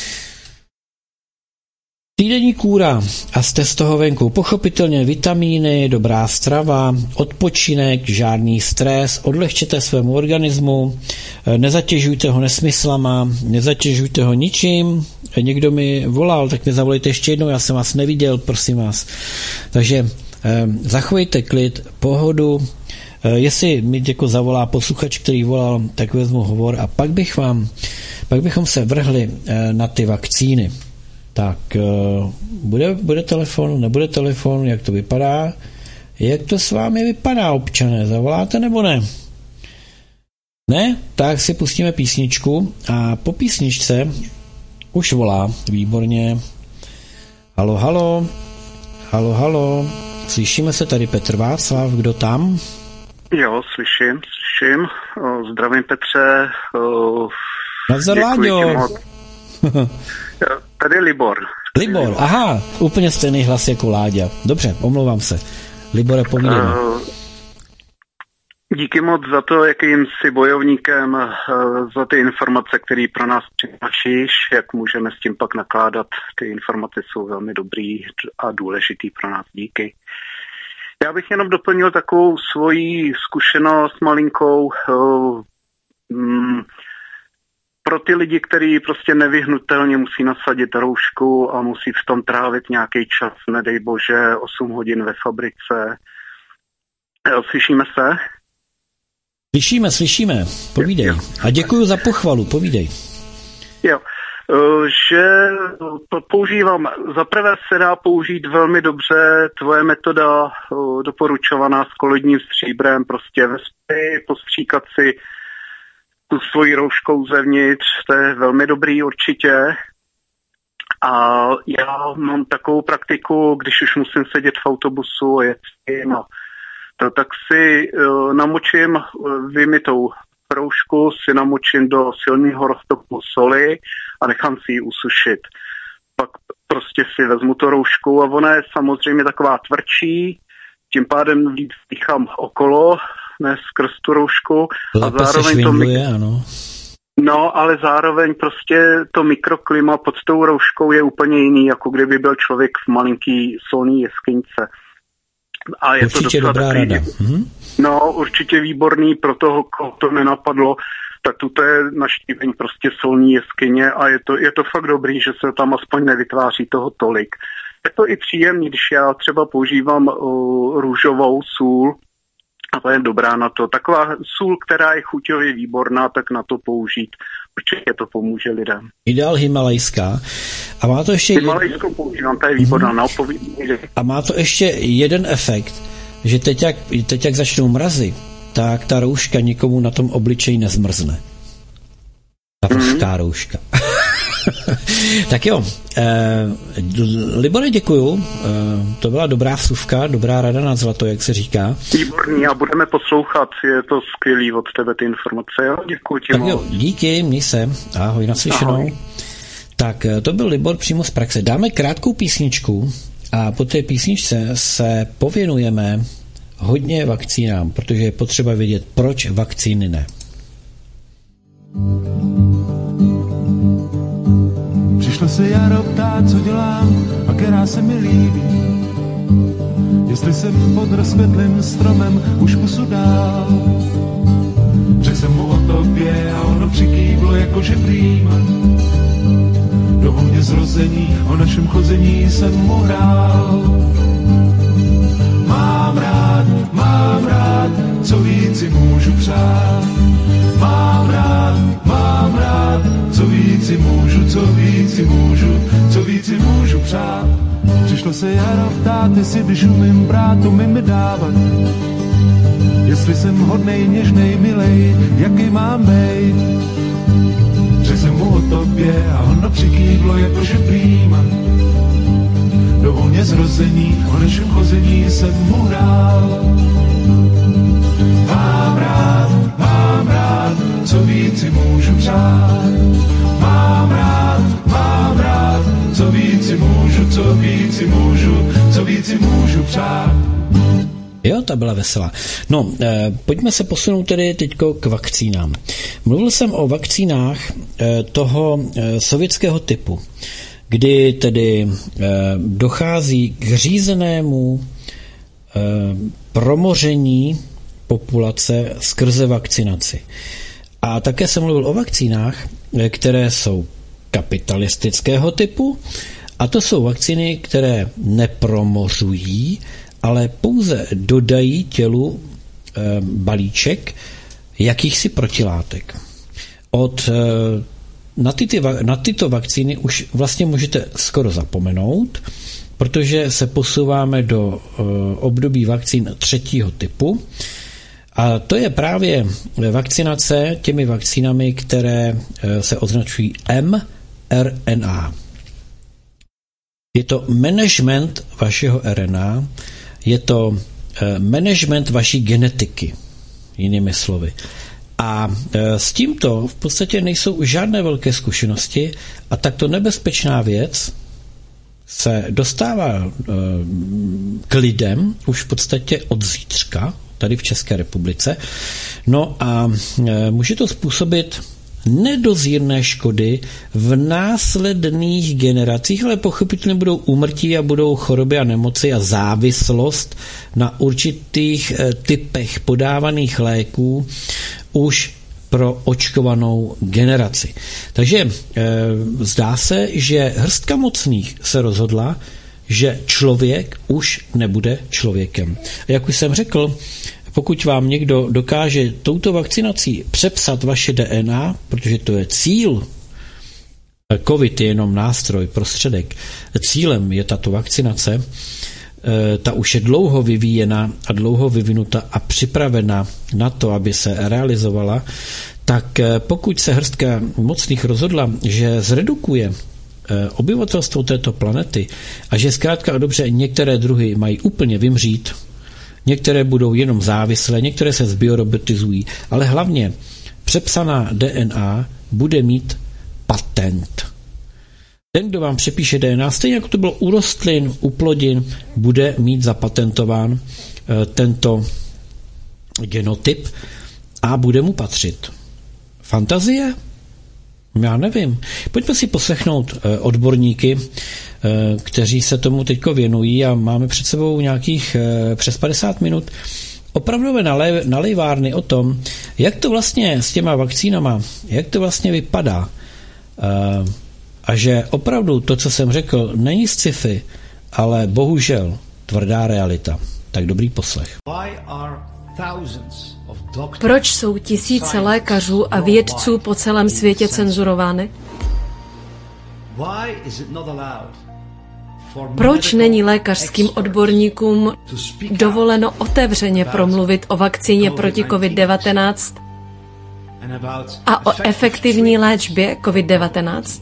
Týdenní kůra a jste z toho venku. Pochopitelně vitamíny, dobrá strava, odpočinek, žádný stres, odlehčete svému organismu, nezatěžujte ho nesmyslama, nezatěžujte ho ničím. Někdo mi volal, tak mi zavolejte ještě jednou, já jsem vás neviděl, prosím vás. Takže zachovejte klid, pohodu. Jestli mi jako zavolá posluchač, který volal, tak vezmu hovor a pak bychom se vrhli na ty vakcíny. Tak bude telefon, nebude telefon, jak to vypadá? Jak to s vámi vypadá, občané? Zavoláte nebo ne? Ne? Tak si pustíme písničku a po písničce už volá, výborně. Halo, halo, halo, halo. Slyšíme se tady, Petr Václav, kdo tam? Jo, slyším. Zdravím, Petře. Nazdar, Láďo. Tady Libor. Libor, aha, úplně stejný hlas jako Láďa. Dobře, omlouvám se. Libore, povídej. Díky moc za to, jakým jsi bojovníkem, za ty informace, které pro nás přinášíš, jak můžeme s tím pak nakládat. Ty informace jsou velmi dobrý a důležitý pro nás. Díky. Já bych jenom doplnil takovou svoji zkušenost malinkou pro ty lidi, kteří prostě nevyhnutelně musí nasadit roušku a musí v tom trávit nějaký čas, nedej bože, 8 hodin ve fabrice. Slyšíme se? Slyšíme, povídej. A děkuji za pochvalu, povídej. Jo, že používám, zaprvé se dá použít velmi dobře tvoje metoda doporučovaná s kolodním stříbrem, prostě ve spy, postříkat si tu svojí rouškou zevnitř, to je velmi dobrý určitě. A já mám takovou praktiku, když už musím sedět v autobusu a jet tak si namočím vymytou roušku, si namočím do silného roztoku soli a nechám si ji usušit. Pak prostě si vezmu tu roušku a ona je samozřejmě taková tvrdší, tím pádem víc dýchám okolo, ne skrz tu roušku. Lépe a zároveň švindluje, ano. No, ale zároveň prostě to mikroklima pod tou rouškou je úplně jiný, jako kdyby byl člověk v malinký solní jeskyňce. A je určitě to dobrá rada. No, určitě výborný, pro toho, koho to nenapadlo, tak tuto je naštívení prostě solní jeskyně a je to fakt dobrý, že se tam aspoň nevytváří toho tolik. Je to i příjemný, když já třeba používám růžovou sůl, a to je dobrá na to. Taková sůl, která je chuťově výborná, tak na to použít. Určitě to pomůže lidem. Ideál himalajská. A má to ještě himalajskou používám, to je výborná. A má to ještě jeden efekt, že teď jak začnou mrazy, tak ta rouška nikomu na tom obličeji nezmrzne. Ta vlhká rouška. Tak jo, Libore, děkuju, to byla dobrá vsuvka, dobrá rada na zlato, jak se říká. Výborný, a budeme poslouchat, je to skvělý od tebe ty informace, jo? Děkuji ti. Tak jo, díky, měj se, ahoj, naslyšenou. Ahoj. Tak to byl Libor přímo z praxe. Dáme krátkou písničku a po té písničce se pověnujeme hodně vakcínám, protože je potřeba vědět, proč vakcíny ne. Přišlo se jaro ptát, co dělám a která se mi líbí. Jestli jsem pod rozkvetlým stromem už pusu dál. Řekl jsem mu o tobě a ono přikývlo jakože prýma. Do mě zrození, o našem chození jsem mu hrál. Mám rád, co víc si můžu přát. Mám rád, co víc si můžu přát. Přišlo se jaro ptát, jestli když umím brát, umím dávat. Jestli jsem hodnej, něžnej, milej, jaký mám bejt. Řekl jsem mu o tobě a ono přikývlo jakože prýma. Do volně zrození, o našem chození jsem mu hrál. Mám rád, co víc si můžu přát. Mám rád, co víc si můžu přát. Jo, ta byla veselá. No, pojďme se posunout tedy teďko k vakcínám. Mluvil jsem o vakcínách toho sovětského typu, kdy tedy dochází k řízenému promoření populace skrze vakcinaci. A také jsem mluvil o vakcínách, které jsou kapitalistického typu, a to jsou vakcíny, které nepromořují, ale pouze dodají tělu balíček jakýchsi protilátek. Na tyto vakcíny už vlastně můžete skoro zapomenout, protože se posouváme do období vakcín třetího typu A to je právě vakcinace těmi vakcínami, které se označují mRNA. Je to management vašeho RNA, je to management vaší genetiky, jinými slovy. A s tímto v podstatě nejsou žádné velké zkušenosti a takto nebezpečná věc se dostává k lidem už v podstatě od zítřka, tady v České republice. No a může to způsobit nedozírné škody v následných generacích, ale pochopitelně budou úmrtí a budou choroby a nemoci a závislost na určitých typech podávaných léků už pro očkovanou generaci. Takže zdá se, že hrstka mocných se rozhodla, že člověk už nebude člověkem. A jak už jsem řekl, pokud vám někdo dokáže touto vakcinací přepsat vaše DNA, protože to je cíl, COVID je jenom nástroj, prostředek, cílem je tato vakcinace, ta už je dlouho vyvíjena a dlouho vyvinuta a připravena na to, aby se realizovala, tak pokud se hrstka mocných rozhodla, že zredukuje obyvatelstvo této planety a že zkrátka a dobře některé druhy mají úplně vymřít, některé budou jenom závislé, některé se zbiorobotizují, ale hlavně přepsaná DNA bude mít patent. Ten, kdo vám přepíše DNA, stejně jako to bylo u rostlin, u plodin, bude mít zapatentován tento genotyp a bude mu patřit. Fantazie? Já nevím. Pojďme si poslechnout odborníky, kteří se tomu teďko věnují a máme před sebou nějakých přes 50 minut opravdové nalejvárny o tom, jak to vlastně s těma vakcínama, jak to vlastně vypadá. A že opravdu to, co jsem řekl, není sci-fi, ale bohužel tvrdá realita. Tak dobrý poslech. Proč jsou tisíce lékařů a vědců po celém světě cenzurovány? Proč není lékařským odborníkům dovoleno otevřeně promluvit o vakcíně proti COVID-19 a o efektivní léčbě COVID-19?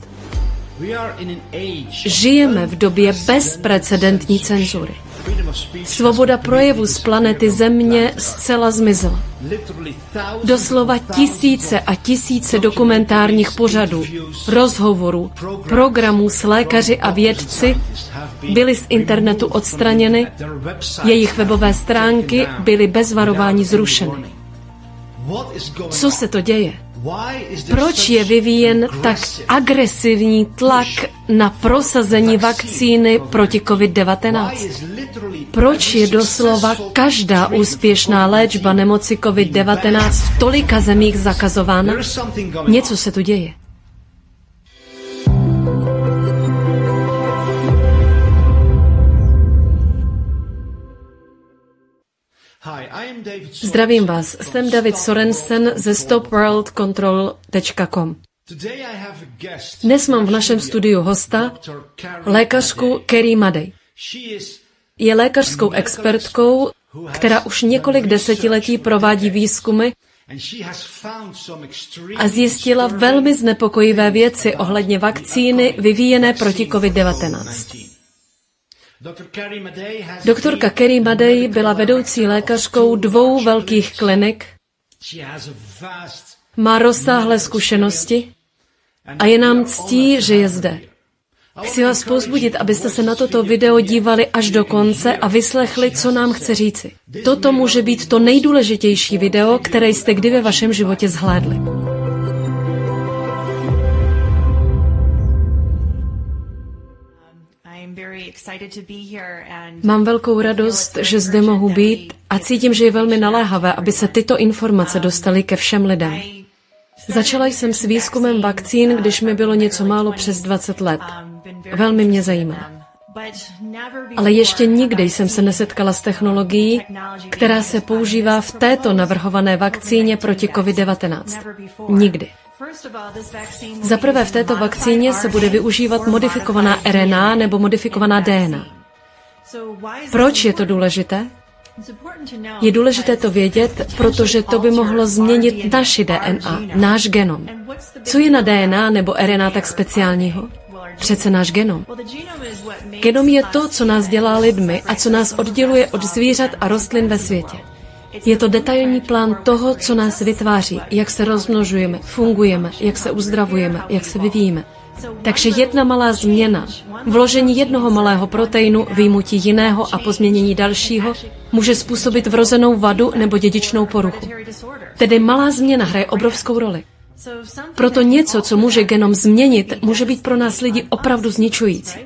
Žijeme v době bezprecedentní cenzury. Svoboda projevu z planety Země zcela zmizela. Doslova tisíce a tisíce dokumentárních pořadů, rozhovorů, programů s lékaři a vědci byly z internetu odstraněny, jejich webové stránky byly bez varování zrušeny. Co se to děje? Proč je vyvíjen tak agresivní tlak na prosazení vakcíny proti COVID-19? Proč je doslova každá úspěšná léčba nemoci COVID-19 v tolika zemích zakazována? Něco se tu děje. Zdravím vás, jsem David Sorensen ze stopworldcontrol.com. Dnes mám v našem studiu hosta, lékařku Carrie Madej. Je lékařskou expertkou, která už několik desetiletí provádí výzkumy a zjistila velmi znepokojivé věci ohledně vakcíny vyvíjené proti COVID-19. Doktorka Carrie Madej byla vedoucí lékařkou 2 velkých klinik, má rozsáhlé zkušenosti a je nám ctí, že je zde. Chci vás povzbudit, abyste se na toto video dívali až do konce a vyslechli, co nám chce říci. Toto může být to nejdůležitější video, které jste kdy ve vašem životě zhlédli. Mám velkou radost, že zde mohu být a cítím, že je velmi naléhavé, aby se tyto informace dostaly ke všem lidem. Začala jsem s výzkumem vakcín, když mi bylo něco málo přes 20 let. Velmi mě zajímá. Ale ještě nikdy jsem se nesetkala s technologií, která se používá v této navrhované vakcíně proti COVID-19. Nikdy. Za prvé v této vakcíně se bude využívat modifikovaná RNA nebo modifikovaná DNA. Proč je to důležité? Je důležité to vědět, protože to by mohlo změnit naši DNA, náš genom. Co je na DNA nebo RNA tak speciálního? Přece náš genom. Genom je to, co nás dělá lidmi a co nás odděluje od zvířat a rostlin ve světě. Je to detailní plán toho, co nás vytváří, jak se rozmnožujeme, fungujeme, jak se uzdravujeme, jak se vyvíjíme. Takže jedna malá změna, vložení jednoho malého proteinu, vyjmutí jiného a pozměnění dalšího, může způsobit vrozenou vadu nebo dědičnou poruchu. Tedy malá změna hraje obrovskou roli. Proto něco, co může genom změnit, může být pro nás lidi opravdu zničující.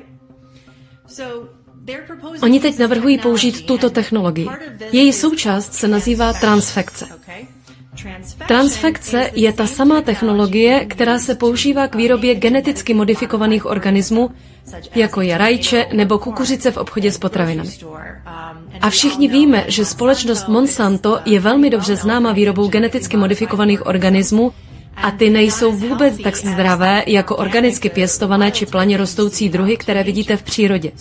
Oni teď navrhují použít tuto technologii. Její součást se nazývá transfekce. Transfekce je ta samá technologie, která se používá k výrobě geneticky modifikovaných organismů, jako je rajče nebo kukuřice v obchodě s potravinami. A všichni víme, že společnost Monsanto je velmi dobře známa výrobou geneticky modifikovaných organismů a ty nejsou vůbec tak zdravé jako organicky pěstované či planě rostoucí druhy, které vidíte v přírodě.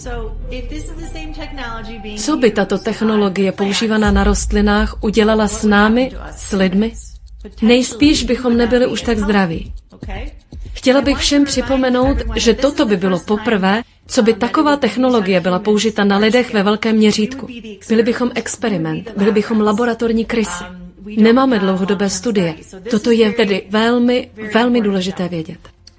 Co by tato technologie používaná na rostlinách udělala s námi, s lidmi? Nejspíš bychom nebyli už tak zdraví. Chtěla bych všem připomenout, že toto by bylo poprvé, co by taková technologie byla použita na lidech ve velkém měřítku. Byli bychom experiment, byli bychom laboratorní krysy. Nemáme dlouhodobé studie. Toto je tedy velmi, velmi důležité vědět.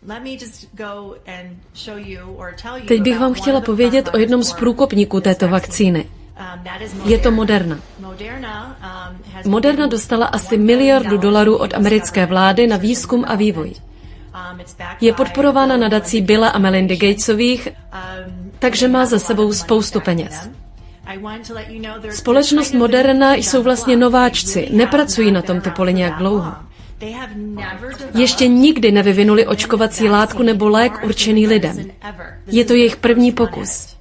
Teď bych vám chtěla povědět o jednom z průkopníků této vakcíny. Je to Moderna. Moderna dostala asi $1 miliardu od americké vlády na výzkum a vývoj. Je podporována nadací Billa a Melindy Gatesových, takže má za sebou spoustu peněz. Společnost Moderna jsou vlastně nováčci, nepracují na tomto poli nějak dlouho. Ještě nikdy nevyvinuli očkovací látku nebo lék určený lidem. Je to jejich první pokus.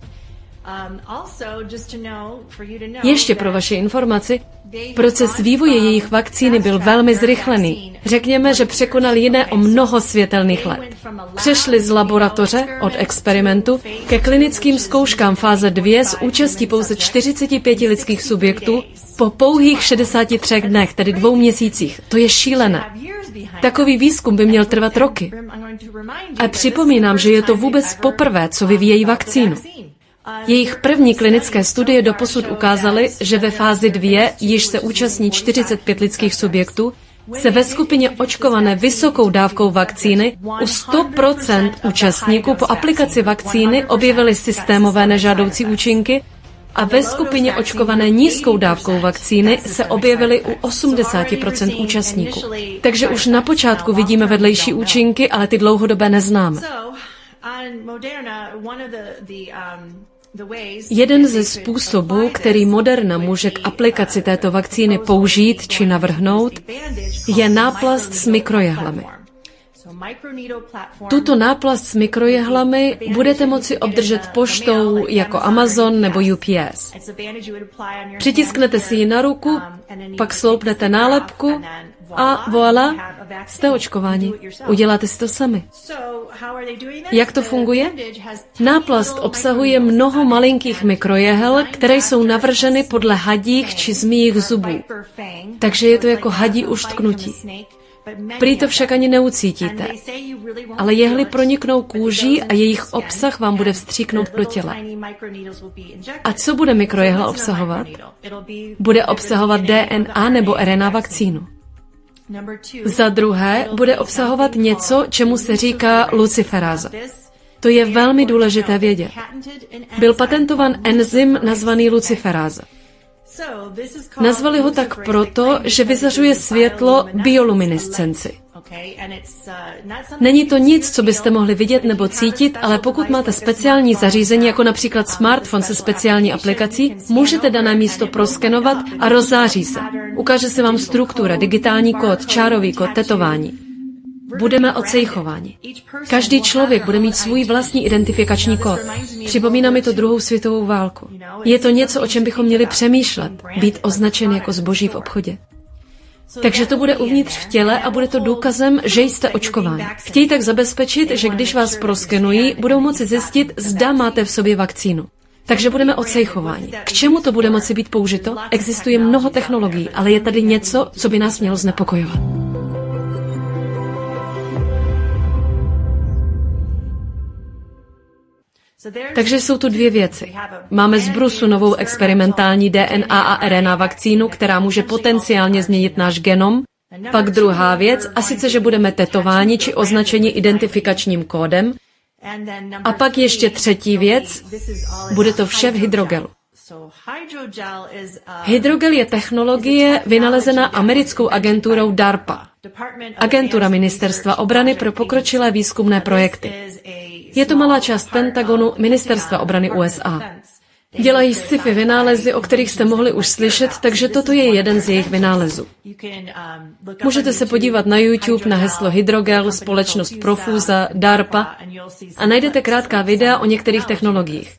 Ještě pro vaši informaci, proces vývoje jejich vakcíny byl velmi zrychlený. Řekněme, že překonal jiné o mnoho světelných let. Přešli z laboratoře, od experimentu, ke klinickým zkouškám fáze 2 s účastí pouze 45 lidských subjektů po pouhých 63 dnech, tedy 2 měsících. To je šílené. Takový výzkum by měl trvat roky. A připomínám, že je to vůbec poprvé, co vyvíjejí vakcínu. Jejich první klinické studie doposud ukázaly, že ve fázi 2, již se účastní 45 lidských subjektů, se ve skupině očkované vysokou dávkou vakcíny u 100% účastníků po aplikaci vakcíny objevily systémové nežádoucí účinky a ve skupině očkované nízkou dávkou vakcíny se objevily u 80% účastníků. Takže už na počátku vidíme vedlejší účinky, ale ty dlouhodobé neznáme. Jeden ze způsobů, který Moderna může k aplikaci této vakcíny použít či navrhnout, je náplast s mikrojehlami. Tuto náplast s mikrojehlami budete moci obdržet poštou jako Amazon nebo UPS. Přitisknete si ji na ruku, pak sloupnete nálepku a voilà, jste očkováni. Uděláte si to sami. Jak to funguje? Náplast obsahuje mnoho malinkých mikrojehel, které jsou navrženy podle hadích či zmíjích zubů. Takže je to jako hadí uštknutí. Prý to však ani neucítíte, ale jehly proniknou kůží a jejich obsah vám bude vstříknout do těla. A co bude mikrojehla obsahovat? Bude obsahovat DNA nebo RNA vakcínu. Za druhé bude obsahovat něco, čemu se říká luciferáza. To je velmi důležité vědět. Byl patentovan enzym nazvaný luciferáza. Nazvali ho tak proto, že vyzařuje světlo bioluminescenci. Není to nic, co byste mohli vidět nebo cítit, ale pokud máte speciální zařízení, jako například smartphone se speciální aplikací, můžete dané místo proskenovat a rozzáří se. Ukáže se vám struktura, digitální kód, čárový kód, tetování. Budeme ocejchováni. Každý člověk bude mít svůj vlastní identifikační kód. Připomíná mi to 2. světovou válku. Je to něco, o čem bychom měli přemýšlet, být označen jako zboží v obchodě. Takže to bude uvnitř v těle a bude to důkazem, že jste očkováni. Chtějí tak zabezpečit, že když vás proskenují, budou moci zjistit, zda máte v sobě vakcínu. Takže budeme odsejchováni. K čemu to bude moci být použito? Existuje mnoho technologií, ale je tady něco, co by nás mělo znepokojovat. Takže jsou tu dvě věci. Máme z brusu novou experimentální DNA a RNA vakcínu, která může potenciálně změnit náš genom. Pak druhá věc, a sice, že budeme tetováni či označeni identifikačním kódem. A pak ještě třetí věc, bude to vše v hydrogelu. Hydrogel je technologie vynalezená americkou agenturou DARPA, agentura Ministerstva obrany pro pokročilé výzkumné projekty. Je to malá část Pentagonu Ministerstva obrany USA. Dělají sci-fi vynálezy, o kterých jste mohli už slyšet, takže toto je jeden z jejich vynálezů. Můžete se podívat na YouTube na heslo Hydrogel, společnost Profusa, DARPA a najdete krátká videa o některých technologiích.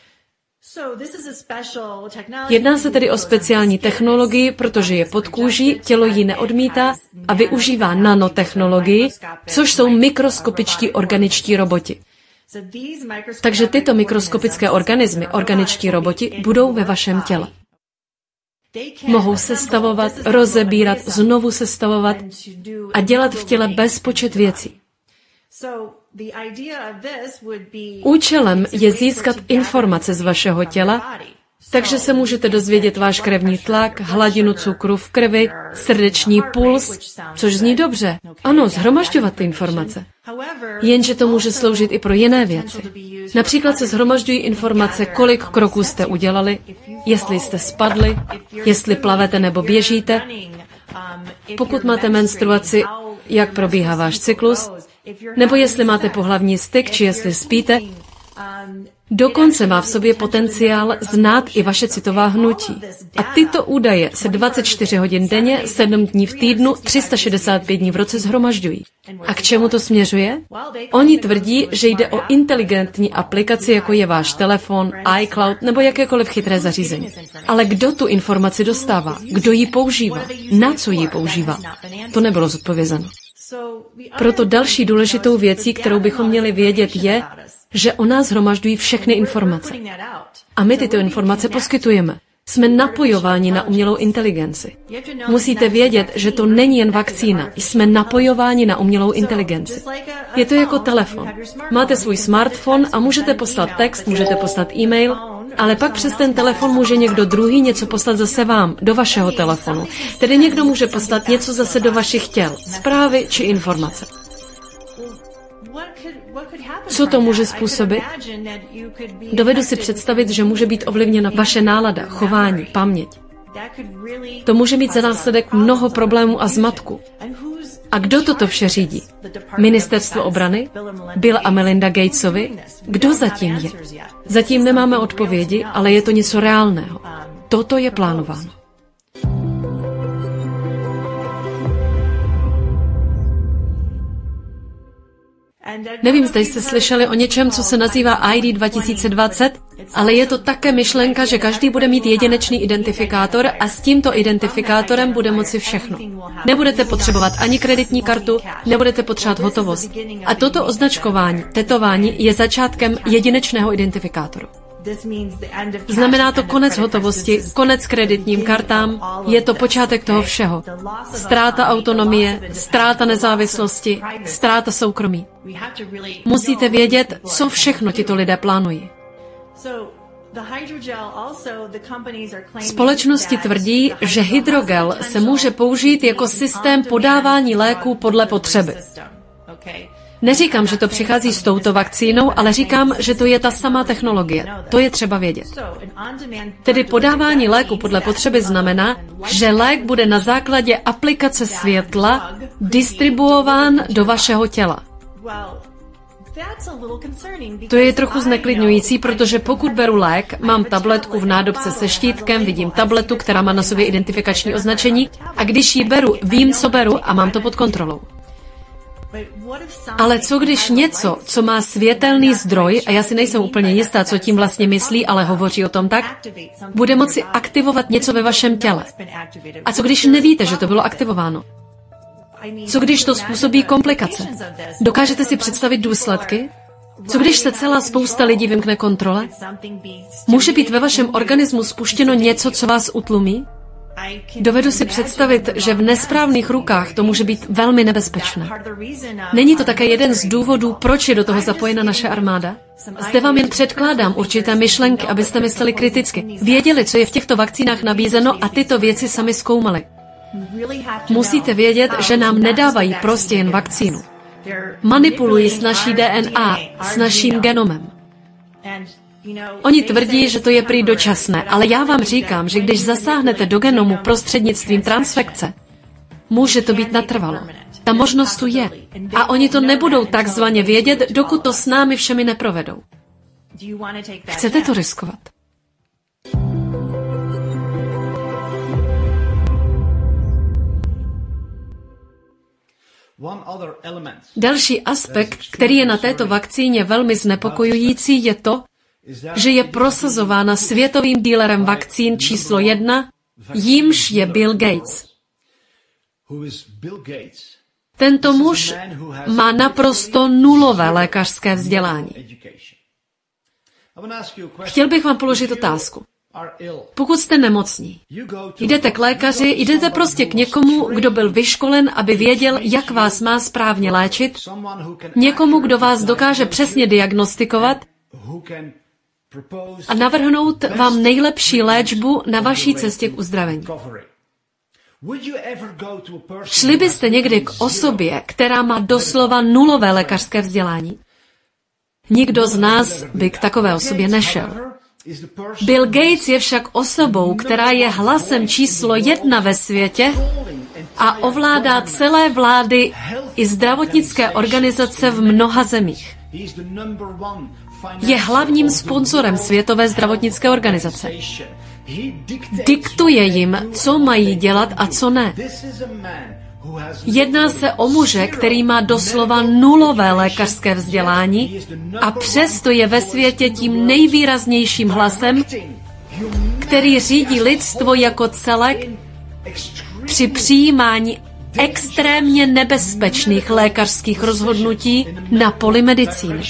Jedná se tedy o speciální technologii, protože je pod kůží, tělo ji neodmítá a využívá nanotechnologii, což jsou mikroskopičtí organičtí roboti. Takže tyto mikroskopické organismy, organičtí roboti, budou ve vašem těle. Mohou sestavovat, rozebírat, znovu sestavovat a dělat v těle bezpočet věcí. Účelem je získat informace z vašeho těla, takže se můžete dozvědět váš krevní tlak, hladinu cukru v krvi, srdeční puls, což zní dobře. Ano, shromažďovat ty informace. Jenže to může sloužit i pro jiné věci. Například se shromažďují informace, kolik kroků jste udělali, jestli jste spadli, jestli plavete nebo běžíte, pokud máte menstruaci, jak probíhá váš cyklus, nebo jestli máte pohlavní styk, či jestli spíte. Dokonce má v sobě potenciál znát i vaše citová hnutí. A tyto údaje se 24 hodin denně, 7 dní v týdnu, 365 dní v roce shromažďují. A k čemu to směřuje? Oni tvrdí, že jde o inteligentní aplikaci, jako je váš telefon, iCloud nebo jakékoliv chytré zařízení. Ale kdo tu informaci dostává? Kdo ji používá? Na co ji používá? To nebylo zodpovězeno. Proto další důležitou věcí, kterou bychom měli vědět, je, že o nás shromažďují všechny informace. A my tyto informace poskytujeme. Jsme napojováni na umělou inteligenci. Musíte vědět, že to není jen vakcína. Jsme napojováni na umělou inteligenci. Je to jako telefon. Máte svůj smartphone a můžete poslat text, můžete poslat e-mail, ale pak přes ten telefon může někdo druhý něco poslat zase vám, do vašeho telefonu. Tedy někdo může poslat něco zase do vašich těl, zprávy či informace. Co to může způsobit? Dovedu si představit, že může být ovlivněna vaše nálada, chování, paměť. To může mít za následek mnoho problémů a zmatku. A kdo toto vše řídí? Ministerstvo obrany? Bill a Melinda Gatesovi? Kdo zatím je? Zatím nemáme odpovědi, ale je to něco reálného. Toto je plánováno. Nevím, zda jste slyšeli o něčem, co se nazývá ID 2020, ale je to také myšlenka, že každý bude mít jedinečný identifikátor a s tímto identifikátorem bude moci všechno. Nebudete potřebovat ani kreditní kartu, nebudete potřebovat hotovost. A toto označkování, tetování je začátkem jedinečného identifikátoru. Znamená to konec hotovosti, konec kreditním kartám, je to počátek toho všeho. Ztráta autonomie, ztráta nezávislosti, ztráta soukromí. Musíte vědět, co všechno tito lidé plánují. Společnosti tvrdí, že hydrogel se může použít jako systém podávání léků podle potřeby. Neříkám, že to přichází s touto vakcínou, ale říkám, že to je ta samá technologie. To je třeba vědět. Tedy podávání léku podle potřeby znamená, že lék bude na základě aplikace světla distribuován do vašeho těla. To je trochu zneklidňující, protože pokud beru lék, mám tabletku v nádobce se štítkem, vidím tabletu, která má na sobě identifikační označení, a když ji beru, vím, co beru a mám to pod kontrolou. Ale co když něco, co má světelný zdroj, a já si nejsem úplně jistá, co tím vlastně myslí, ale hovoří o tom tak, bude moci aktivovat něco ve vašem těle. A co když nevíte, že to bylo aktivováno? Co když to způsobí komplikace? Dokážete si představit důsledky? Co když se celá spousta lidí vymkne kontrole? Může být ve vašem organismu spuštěno něco, co vás utlumí? Dovedu si představit, že v nesprávných rukách to může být velmi nebezpečné. Není to také jeden z důvodů, proč je do toho zapojena naše armáda? Zde vám jen předkládám určité myšlenky, abyste mysleli kriticky. Věděli, co je v těchto vakcínách nabízeno a tyto věci sami zkoumali. Musíte vědět, že nám nedávají prostě jen vakcínu. Manipulují s naší DNA, s naším genomem. Oni tvrdí, že to je prý dočasné, ale já vám říkám, že když zasáhnete do genomu prostřednictvím transfekce, může to být natrvalo. Ta možnost tu je. A oni to nebudou takzvaně vědět, dokud to s námi všemi neprovedou. Chcete to riskovat? Další aspekt, který je na této vakcíně velmi znepokojující, je to, že je prosazována světovým dílerem vakcín číslo 1, jímž je Bill Gates. Tento muž má naprosto nulové lékařské vzdělání. Chtěl bych vám položit otázku. Pokud jste nemocní, jdete k lékaři, jdete prostě k někomu, kdo byl vyškolen, aby věděl, jak vás má správně léčit, někomu, kdo vás dokáže přesně diagnostikovat a navrhnout vám nejlepší léčbu na vaší cestě k uzdravení. Šli byste někdy k osobě, která má doslova nulové lékařské vzdělání? Nikdo z nás by k takové osobě nešel. Bill Gates je však osobou, která je hlasem číslo 1 ve světě a ovládá celé vlády i zdravotnické organizace v mnoha zemích. Je hlavním sponzorem Světové zdravotnické organizace. Diktuje jim, co mají dělat a co ne. Jedná se o muže, který má doslova nulové lékařské vzdělání a přesto je ve světě tím nejvýraznějším hlasem, který řídí lidstvo jako celek při přijímání extrémně nebezpečných lékařských rozhodnutí na poli medicíny.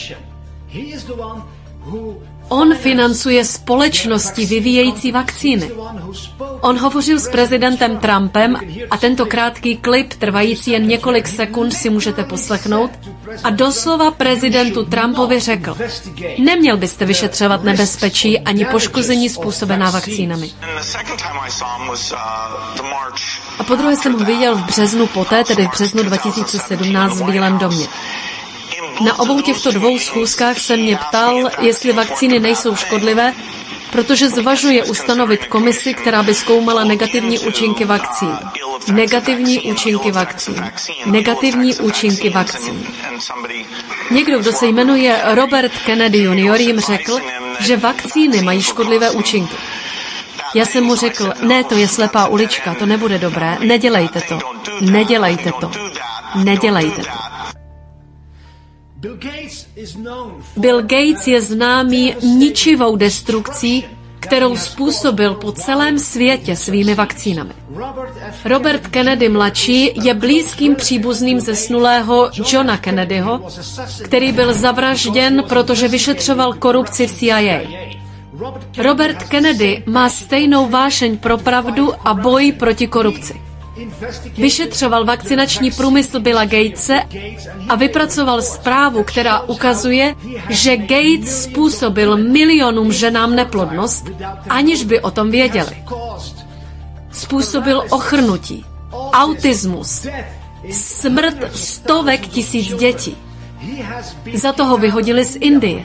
On financuje společnosti vyvíjející vakcíny. On hovořil s prezidentem Trumpem a tento krátký klip, trvající jen několik sekund, si můžete poslechnout. A doslova prezidentu Trumpovi řekl, neměl byste vyšetřovat nebezpečí ani poškození způsobená vakcínami. A podruhé jsem ho viděl v březnu poté, tedy v březnu 2017 v Bílém domě. Na obou těchto dvou schůzkách se mě ptal, jestli vakcíny nejsou škodlivé, protože zvažuje ustanovit komisi, která by zkoumala negativní účinky vakcín. Negativní účinky vakcín. Negativní účinky vakcín. Někdo, kdo se jmenuje Robert Kennedy Jr. jim řekl, že vakcíny mají škodlivé účinky. Já jsem mu řekl, ne, to je slepá ulička, to nebude dobré, nedělejte to, nedělejte to, nedělejte to. Bill Gates je známý ničivou destrukcí, kterou způsobil po celém světě svými vakcínami. Robert Kennedy mladší je blízkým příbuzným zesnulého Johna Kennedyho, který byl zavražděn, protože vyšetřoval korupci v CIA. Robert Kennedy má stejnou vášeň pro pravdu a boj proti korupci. Vyšetřoval vakcinační průmysl Billa Gatese a vypracoval zprávu, která ukazuje, že Gates způsobil milionům ženám neplodnost, aniž by o tom věděli. Způsobil ochrnutí, autismus, smrt stovek tisíc dětí. Za toho vyhodili z Indie.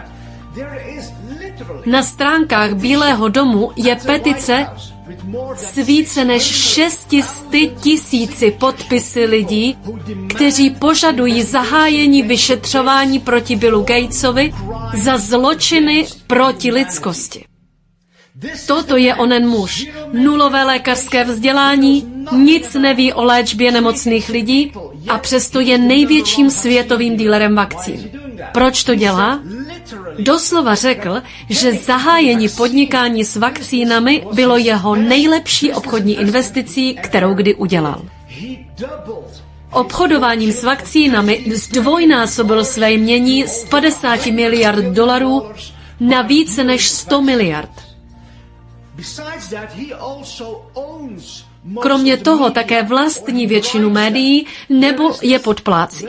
Na stránkách Bílého domu je petice s více než 600 000 podpisy lidí, kteří požadují zahájení vyšetřování proti Billu Gatesovi za zločiny proti lidskosti. Toto je onen muž. Nulové lékařské vzdělání, nic neví o léčbě nemocných lidí a přesto je největším světovým dílerem vakcín. Proč to dělá? Doslova řekl, že zahájení podnikání s vakcínami bylo jeho nejlepší obchodní investicí, kterou kdy udělal. obchodováním s vakcínami zdvojnásobil své jmění z 50 miliard dolarů na více než 100 miliard. Kromě toho také vlastní většinu médií nebo je podplácí.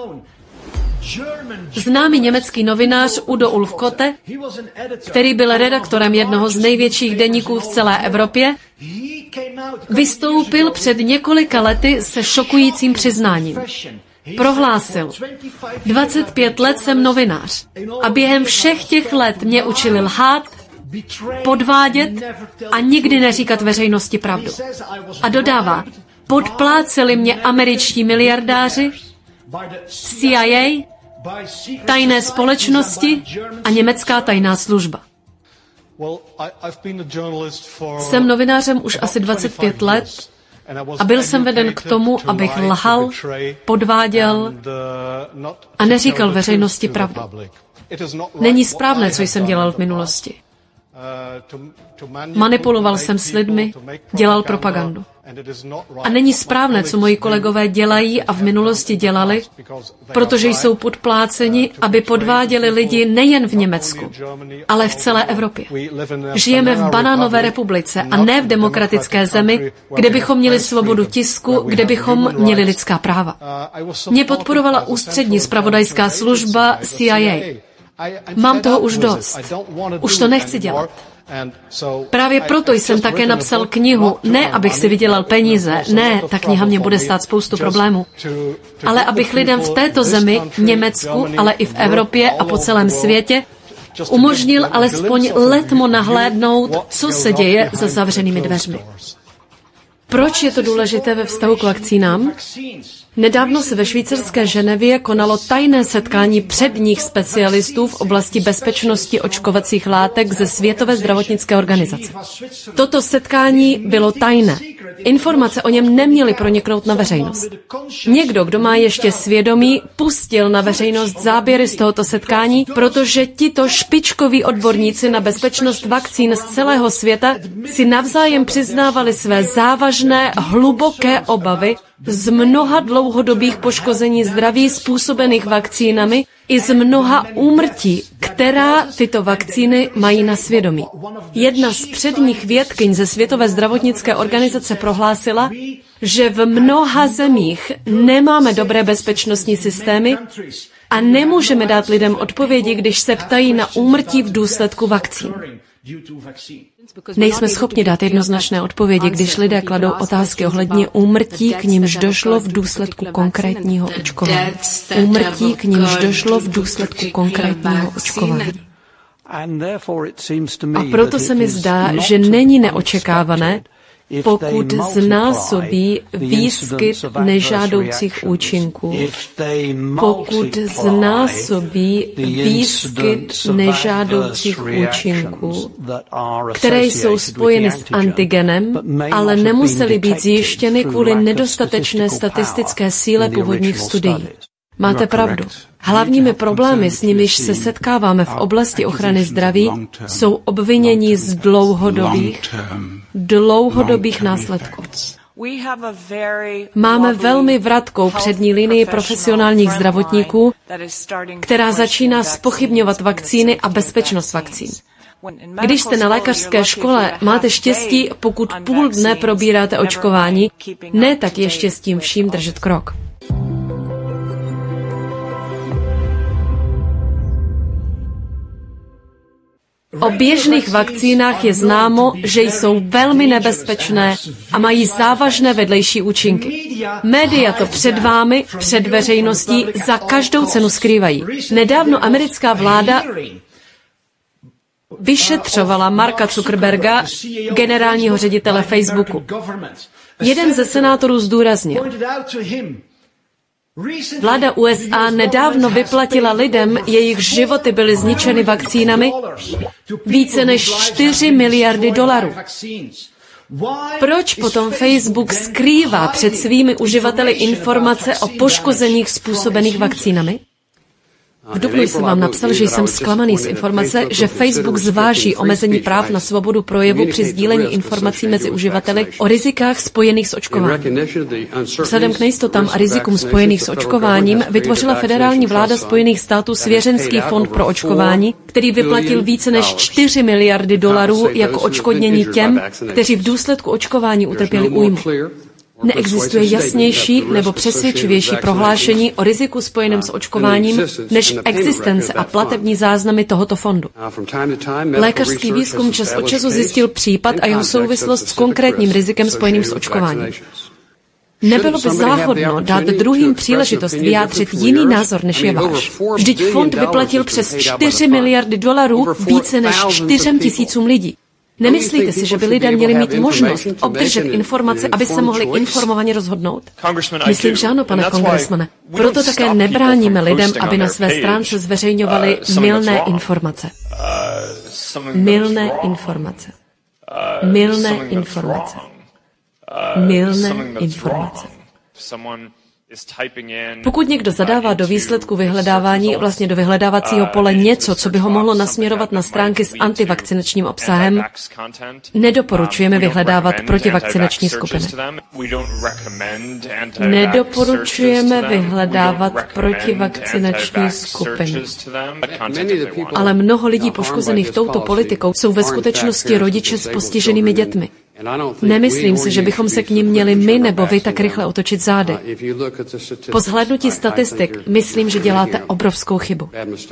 Známý německý novinář Udo Ulfkotte, který byl redaktorem jednoho z největších deníků v celé Evropě, vystoupil před několika lety se šokujícím přiznáním. Prohlásil: 25 let jsem novinář a během všech těch let mě učili lhát, podvádět a nikdy neříkat veřejnosti pravdu. A dodává: podpláceli mě američtí miliardáři, CIA, tajné společnosti a německá tajná služba. Jsem novinářem už asi 25 let a byl jsem veden k tomu, abych lhal, podváděl a neříkal veřejnosti pravdu. Není správné, co jsem dělal v minulosti. Manipuloval jsem s lidmi, dělal propagandu. A není správné, co moji kolegové dělají a v minulosti dělali, protože jsou podpláceni, aby podváděli lidi nejen v Německu, ale v celé Evropě. Žijeme v banánové republice a ne v demokratické zemi, kde bychom měli svobodu tisku, kde bychom měli lidská práva. Mě podporovala ústřední zpravodajská služba CIA. Mám toho už dost. Už to nechci dělat. Právě proto jsem také napsal knihu, ne abych si vydělal peníze, ne, ta kniha mě bude stát spoustu problémů, ale abych lidem v této zemi, Německu, ale i v Evropě a po celém světě umožnil alespoň letmo nahlédnout, co se děje za zavřenými dveřmi. Proč je to důležité ve vztahu k vakcínám? Nedávno se ve švýcarské Ženevě konalo tajné setkání předních specialistů v oblasti bezpečnosti očkovacích látek ze Světové zdravotnické organizace. Toto setkání bylo tajné. Informace o něm neměly proniknout na veřejnost. Někdo, kdo má ještě svědomí, pustil na veřejnost záběry z tohoto setkání, protože tito špičkoví odborníci na bezpečnost vakcín z celého světa si navzájem přiznávali své závažné, hluboké obavy z mnoha dlouhodobých poškození zdraví způsobených vakcínami i z mnoha úmrtí, která tyto vakcíny mají na svědomí. Jedna z předních vědkyň ze Světové zdravotnické organizace prohlásila, že v mnoha zemích nemáme dobré bezpečnostní systémy a nemůžeme dát lidem odpovědi, když se ptají na úmrtí v důsledku vakcín. Nejsme schopni dát jednoznačné odpovědi, když lidé kladou otázky ohledně úmrtí, k nimž došlo v důsledku konkrétního očkování. Úmrtí, k nimž došlo v důsledku konkrétního očkování. A proto se mi zdá, že není neočekávané, pokud znásobí výskyt nežádoucích účinků, pokud znásobí výskyt nežádoucích účinků, které jsou spojeny s antigenem, ale nemusely být zjištěny kvůli nedostatečné statistické síle původních studií. Máte pravdu. Hlavními problémy, s nimiž se setkáváme v oblasti ochrany zdraví, jsou obvinění z dlouhodobých následků. Máme velmi vratkou přední linii profesionálních zdravotníků, která začíná zpochybňovat vakcíny a bezpečnost vakcín. Když jste na lékařské škole, máte štěstí, pokud půl dne probíráte očkování, ne tak ještě s tím vším držet krok. O běžných vakcínách je známo, že jsou velmi nebezpečné a mají závažné vedlejší účinky. Média to před vámi, před veřejností za každou cenu skrývají. Nedávno americká vláda vyšetřovala Marka Zuckerberga, generálního ředitele Facebooku. Jeden ze senátorů zdůraznil: vláda USA nedávno vyplatila lidem, jejichž životy byly zničeny vakcínami, více než 4 miliardy dolarů. Proč potom Facebook skrývá před svými uživateli informace o poškozeních způsobených vakcínami? V dubnu jsem vám napsal, že jsem zklamaný z informace, že Facebook zváží omezení práv na svobodu projevu při sdílení informací mezi uživateli o rizikách spojených s očkováním. Vzhledem k nejistotám a rizikům spojených s očkováním vytvořila federální vláda Spojených států svěřenský fond pro očkování, který vyplatil více než $4 miliardy jako odškodnění těm, kteří v důsledku očkování utrpěli újmu. Neexistuje jasnější nebo přesvědčivější prohlášení o riziku spojeném s očkováním než existence a platební záznamy tohoto fondu. Lékařský výzkum čas od času zjistil případ a jeho souvislost s konkrétním rizikem spojeným s očkováním. Nebylo by záhodno dát druhým příležitost vyjádřit jiný názor, než je váš. Vždyť fond vyplatil přes $4 miliardy více než 4 000 lidí. Nemyslíte si, že by lidé měli mít možnost obdržet informace, aby se mohli informovaně rozhodnout? Myslím, že ano, pane kongresmane. Proto také nebráníme lidem, aby na své stránce zveřejňovali mylné informace. Mylné informace. Mylné informace. Mylné informace. Pokud někdo zadává do výsledku vyhledávání, vlastně do vyhledávacího pole něco, co by ho mohlo nasměrovat na stránky s antivakcinačním obsahem, nedoporučujeme vyhledávat protivakcinační skupiny. Nedoporučujeme vyhledávat protivakcinační skupiny. Ale mnoho lidí poškozených touto politikou jsou ve skutečnosti rodiče s postiženými dětmi. Nemyslím si, že bychom se k nim měli my nebo vy tak rychle otočit zády. Po zhlédnutí statistik myslím, že děláte obrovskou chybu.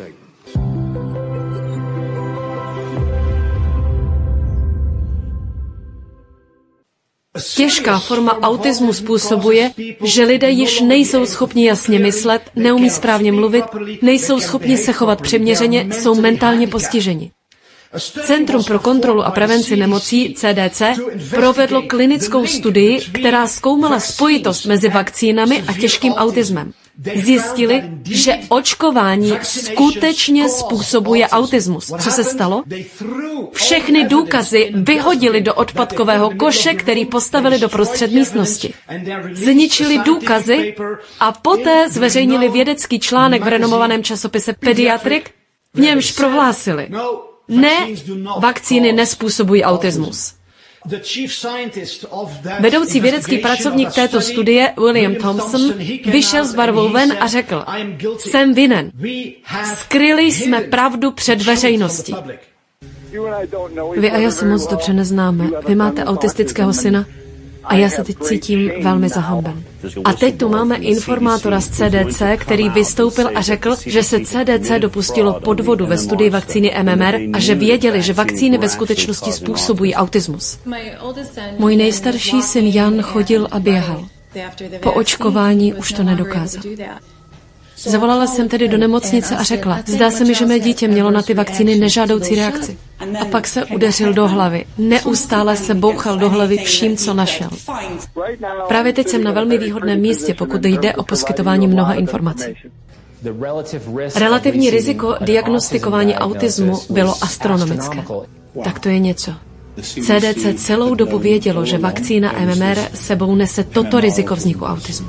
Těžká forma autismu způsobuje, že lidé již nejsou schopni jasně myslet, neumí správně mluvit, nejsou schopni se chovat přiměřeně, jsou mentálně postiženi. Centrum pro kontrolu a prevenci nemocí CDC provedlo klinickou studii, která zkoumala spojitost mezi vakcínami a těžkým autismem. Zjistili, že očkování skutečně způsobuje autismus. Co se stalo? Všechny důkazy vyhodili do odpadkového koše, který postavili do prostřed místnosti. Zničili důkazy a poté zveřejnili vědecký článek v renomovaném časopise Pediatric, v němž prohlásili: ne, vakcíny nezpůsobují autismus. Vedoucí vědecký pracovník této studie, William Thompson, vyšel s barvou ven a řekl: jsem vinen. Skryli jsme pravdu před veřejností. Vy a já se moc dobře neznáme. Vy máte autistického syna a já se teď cítím velmi zahamben. A teď tu máme informátora z CDC, který vystoupil a řekl, že se CDC dopustilo podvodu ve studii vakcíny MMR a že věděli, že vakcíny ve skutečnosti způsobují autismus. Můj nejstarší syn Jan chodil a běhal. Po očkování už to nedokázal. Zavolala jsem tedy do nemocnice a řekla: zdá se mi, že mé dítě mělo na ty vakcíny nežádoucí reakci. A pak se udeřil do hlavy. Neustále se bouchal do hlavy vším, co našel. Právě teď jsem na velmi výhodném místě, pokud jde o poskytování mnoha informací. Relativní riziko diagnostikování autismu bylo astronomické. Tak to je něco. CDC celou dobu vědělo, že vakcína MMR sebou nese toto riziko vzniku autismu.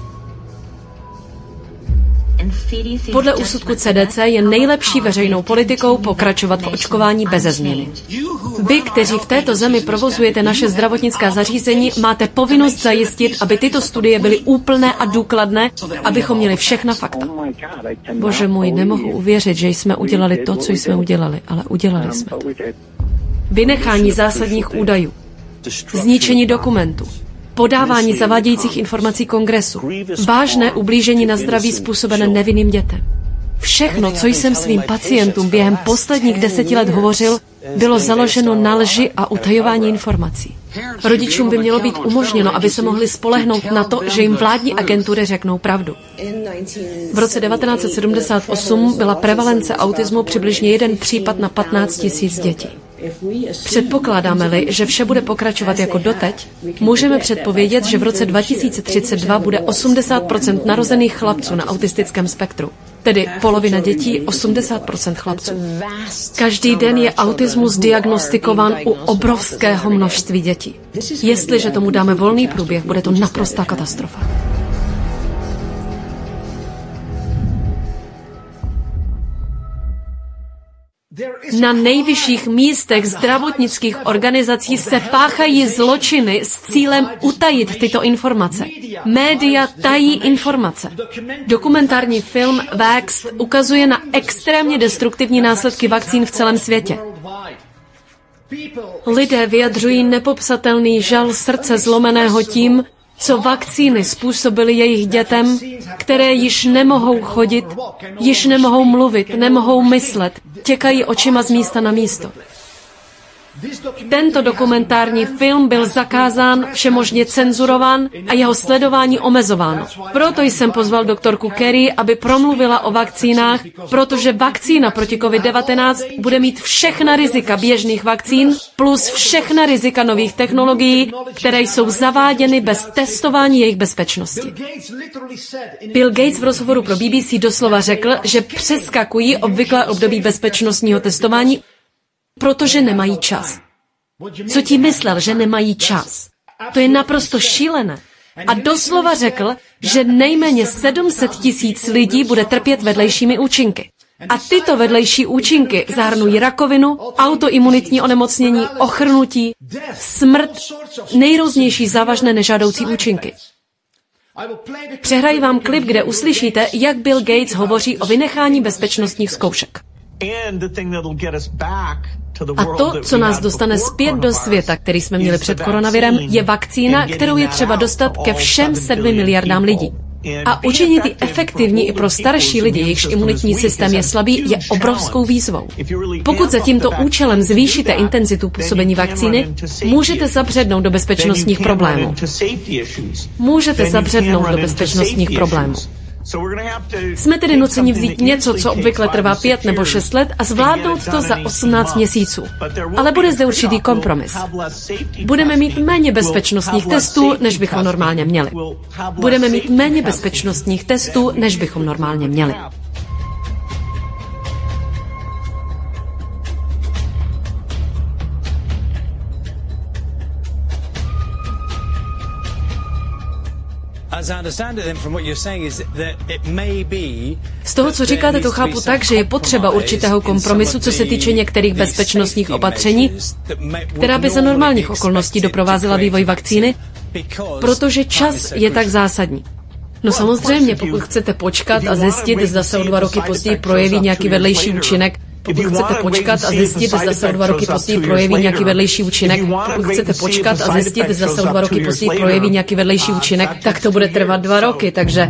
Podle úsudku CDC je nejlepší veřejnou politikou pokračovat v očkování beze změny. Vy, kteří v této zemi provozujete naše zdravotnická zařízení, máte povinnost zajistit, aby tyto studie byly úplné a důkladné, abychom měli všechna fakta. Bože můj, nemohu uvěřit, že jsme udělali to, co jsme udělali, ale udělali jsme to. Vynechání zásadních údajů, zničení dokumentů, podávání zavádějících informací Kongresu, vážné ublížení na zdraví způsobené nevinným dětem. Všechno, co jsem svým pacientům během posledních 10 let hovořil, bylo založeno na lži a utajování informací. Rodičům by mělo být umožněno, aby se mohli spolehnout na to, že jim vládní agentury řeknou pravdu. V roce 1978 byla prevalence autismu přibližně 1 případ na 15 000 dětí. Předpokládáme-li, že vše bude pokračovat jako doteď, můžeme předpovědět, že v roce 2032 bude 80% narozených chlapců na autistickém spektru. Tedy polovina dětí, 80% chlapců. Každý den je autismus diagnostikován u obrovského množství dětí. Jestliže tomu dáme volný průběh, bude to naprostá katastrofa. Na nejvyšších místech zdravotnických organizací se páchají zločiny s cílem utajit tyto informace. Média tají informace. Dokumentární film Vaxxed ukazuje na extrémně destruktivní následky vakcín v celém světě. Lidé vyjadřují nepopsatelný žal srdce zlomeného tím, co vakcíny způsobily jejich dětem, které již nemohou chodit, již nemohou mluvit, nemohou myslet, těkají očima z místa na místo. Tento dokumentární film byl zakázán, všemožně cenzurován a jeho sledování omezováno. Proto jsem pozval doktorku Kerry, aby promluvila o vakcínách, protože vakcína proti COVID-19 bude mít všechna rizika běžných vakcín plus všechna rizika nových technologií, které jsou zaváděny bez testování jejich bezpečnosti. Bill Gates v rozhovoru pro BBC doslova řekl, že přeskakují obvyklé období bezpečnostního testování, protože nemají čas. Co tím myslel, že nemají čas? To je naprosto šílené. A doslova řekl, že nejméně 700 000 lidí bude trpět vedlejšími účinky. A tyto vedlejší účinky zahrnují rakovinu, autoimunitní onemocnění, ochrnutí, smrt, nejrůznější závažné nežádoucí účinky. Přehraji vám klip, kde uslyšíte, jak Bill Gates hovoří o vynechání bezpečnostních zkoušek. A to, co nás dostane zpět do světa, který jsme měli před koronavirem, je vakcína, kterou je třeba dostat ke všem 7 miliardám lidí. A učinit ji efektivní i pro starší lidi, jejichž imunitní systém je slabý, je obrovskou výzvou. Pokud za tímto účelem zvýšíte intenzitu působení vakcíny, můžete zabřednout do bezpečnostních problémů. Jsme tedy nuceni vzít něco, co obvykle trvá 5 nebo 6 let a zvládnout to za 18 měsíců. Ale bude zde určitý kompromis. Budeme mít méně bezpečnostních testů, než bychom normálně měli. Z toho, co říkáte, to chápu tak, že je potřeba určitého kompromisu, co se týče některých bezpečnostních opatření, která by za normálních okolností doprovázela vývoj vakcíny, protože čas je tak zásadní. No samozřejmě, pokud chcete počkat a zjistit, zda se o 2 roky později projeví nějaký vedlejší účinek, tak to bude trvat 2 roky, takže...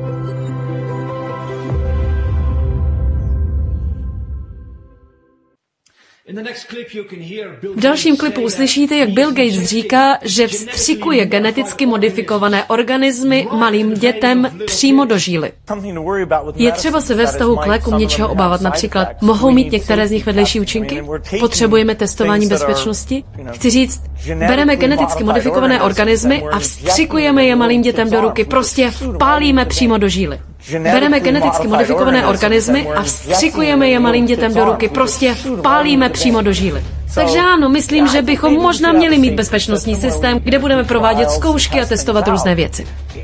V dalším klipu uslyšíte, jak Bill Gates říká, že vstřikuje geneticky modifikované organismy malým dětem přímo do žíly. Je třeba se ve vztahu k lékům něčeho obávat, například mohou mít některé z nich vedlejší účinky? Potřebujeme testování bezpečnosti? Chci říct, bereme geneticky modifikované organismy a vstřikujeme je malým dětem do ruky, prostě je vpálíme přímo do žíly. Bereme geneticky modifikované organismy a vstřikujeme je malým dětem do ruky, prostě je vpálíme přímo do žíly. Takže ano, myslím, že bychom možná měli mít bezpečnostní systém, kde budeme provádět zkoušky a testovat různé věci.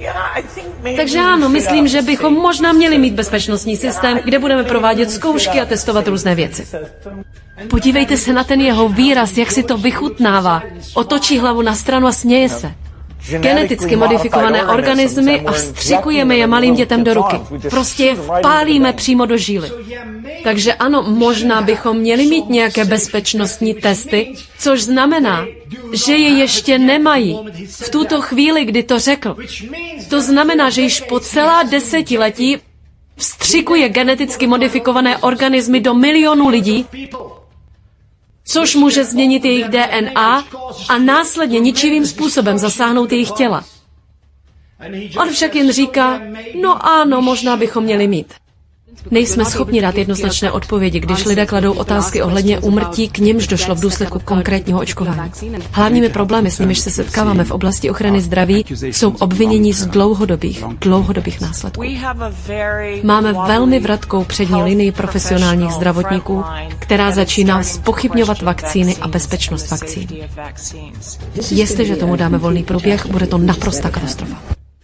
Podívejte se na ten jeho výraz, jak si to vychutnává. Otočí hlavu na stranu a směje se. Geneticky modifikované organismy a vstřikujeme je malým dětem do ruky. Prostě je vpálíme přímo do žíly. Takže ano, možná bychom měli mít nějaké bezpečnostní testy, což znamená, že je ještě nemají v tuto chvíli, kdy to řekl. To znamená, že již po celá desetiletí vstřikuje geneticky modifikované organismy do milionů lidí, což může změnit jejich DNA a následně ničivým způsobem zasáhnout jejich těla. On však jen říká, no ano, možná bychom měli mít. Nejsme schopni dát jednoznačné odpovědi, když lidé kladou otázky ohledně úmrtí, k nimž došlo v důsledku konkrétního očkování. Hlavními problémy, s nimiž se setkáváme v oblasti ochrany zdraví, jsou obvinění z dlouhodobých následků. Máme velmi vratkou přední linii profesionálních zdravotníků, která začíná zpochybňovat vakcíny a bezpečnost vakcín. Jestliže tomu dáme volný průběh, bude to naprostá katastrofa.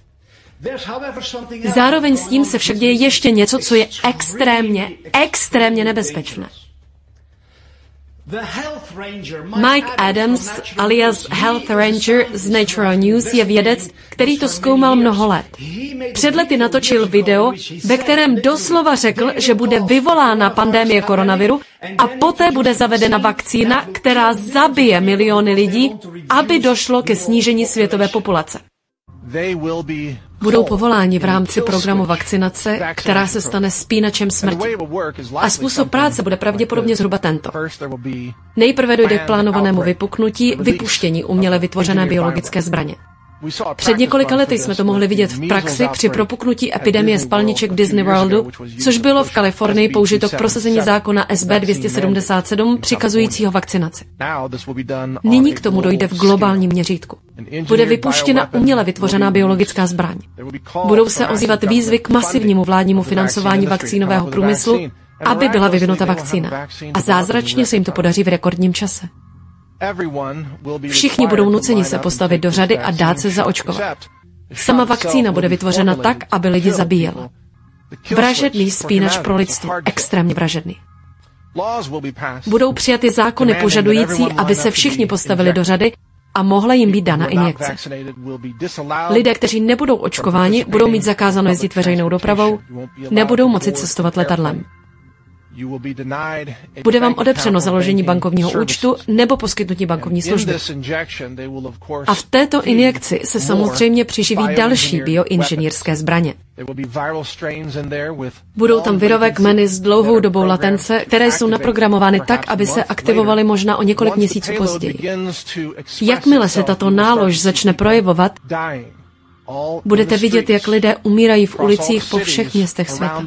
Zároveň s tím se však děje ještě něco, co je extrémně nebezpečné. Mike Adams, alias Health Ranger z Natural News, je vědec, který to zkoumal mnoho let. Před lety natočil video, ve kterém doslova řekl, že bude vyvolána pandemie koronaviru a poté bude zavedena vakcína, která zabije miliony lidí, aby došlo ke snížení světové populace. Budou povoláni v rámci programu vakcinace, která se stane spínačem smrti. A způsob práce bude pravděpodobně zhruba tento. Nejprve dojde k plánovanému vypuštění uměle vytvořené biologické zbraně. Před několika lety jsme to mohli vidět v praxi při propuknutí epidemie spalniček v Disney Worldu, což bylo v Kalifornii použito k prosazení zákona SB 277 přikazujícího vakcinaci. Nyní k tomu dojde v globálním měřítku. Bude vypuštěna uměle vytvořená biologická zbraň. Budou se ozývat výzvy k masivnímu vládnímu financování vakcínového průmyslu, aby byla vyvinuta vakcína. A zázračně se jim to podaří v rekordním čase. Všichni budou nuceni se postavit do řady a dát se zaočkovat. Sama vakcína bude vytvořena tak, aby lidi zabíjela. Vražedný spínač pro lidstvo, extrémně vražedný. Budou přijaty zákony požadující, aby se všichni postavili do řady a mohla jim být dána injekce. Lidé, kteří nebudou očkováni, budou mít zakázáno jezdit veřejnou dopravou, nebudou moci cestovat letadlem. Bude vám odepřeno založení bankovního účtu nebo poskytnutí bankovní služby. A v této injekci se samozřejmě přiživí další bioinženýrské zbraně. Budou tam virové kmeny s dlouhou dobou latence, které jsou naprogramovány tak, aby se aktivovaly možná o několik měsíců později. Jakmile se tato nálož začne projevovat, budete vidět, jak lidé umírají v ulicích po všech městech světa.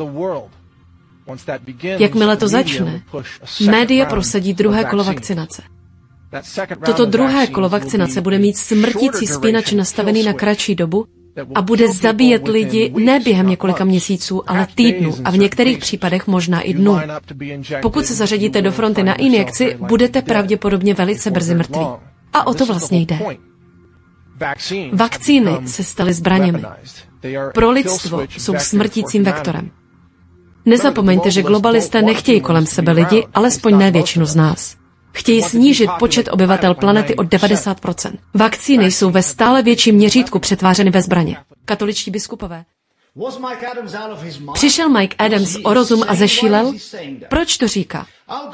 Jakmile to začne, média prosadí druhé kolo vakcinace. Toto druhé kolo vakcinace bude mít smrtící spínač nastavený na kratší dobu a bude zabíjet lidi ne během několika měsíců, ale týdnů a v některých případech možná i dnů. Pokud se zařadíte do fronty na injekci, budete pravděpodobně velice brzy mrtví. A o to vlastně jde. Vakcíny se staly zbraněmi. Pro lidstvo jsou smrtícím vektorem. Nezapomeňte, že globalisté nechtějí kolem sebe lidi, alespoň ne většinu z nás. Chtějí snížit počet obyvatel planety o 90%. Vakcíny jsou ve stále větším měřítku přetvářeny ve zbraně. Katoličtí biskupové. Přišel Mike Adams o rozum a zešílel? Proč to říká?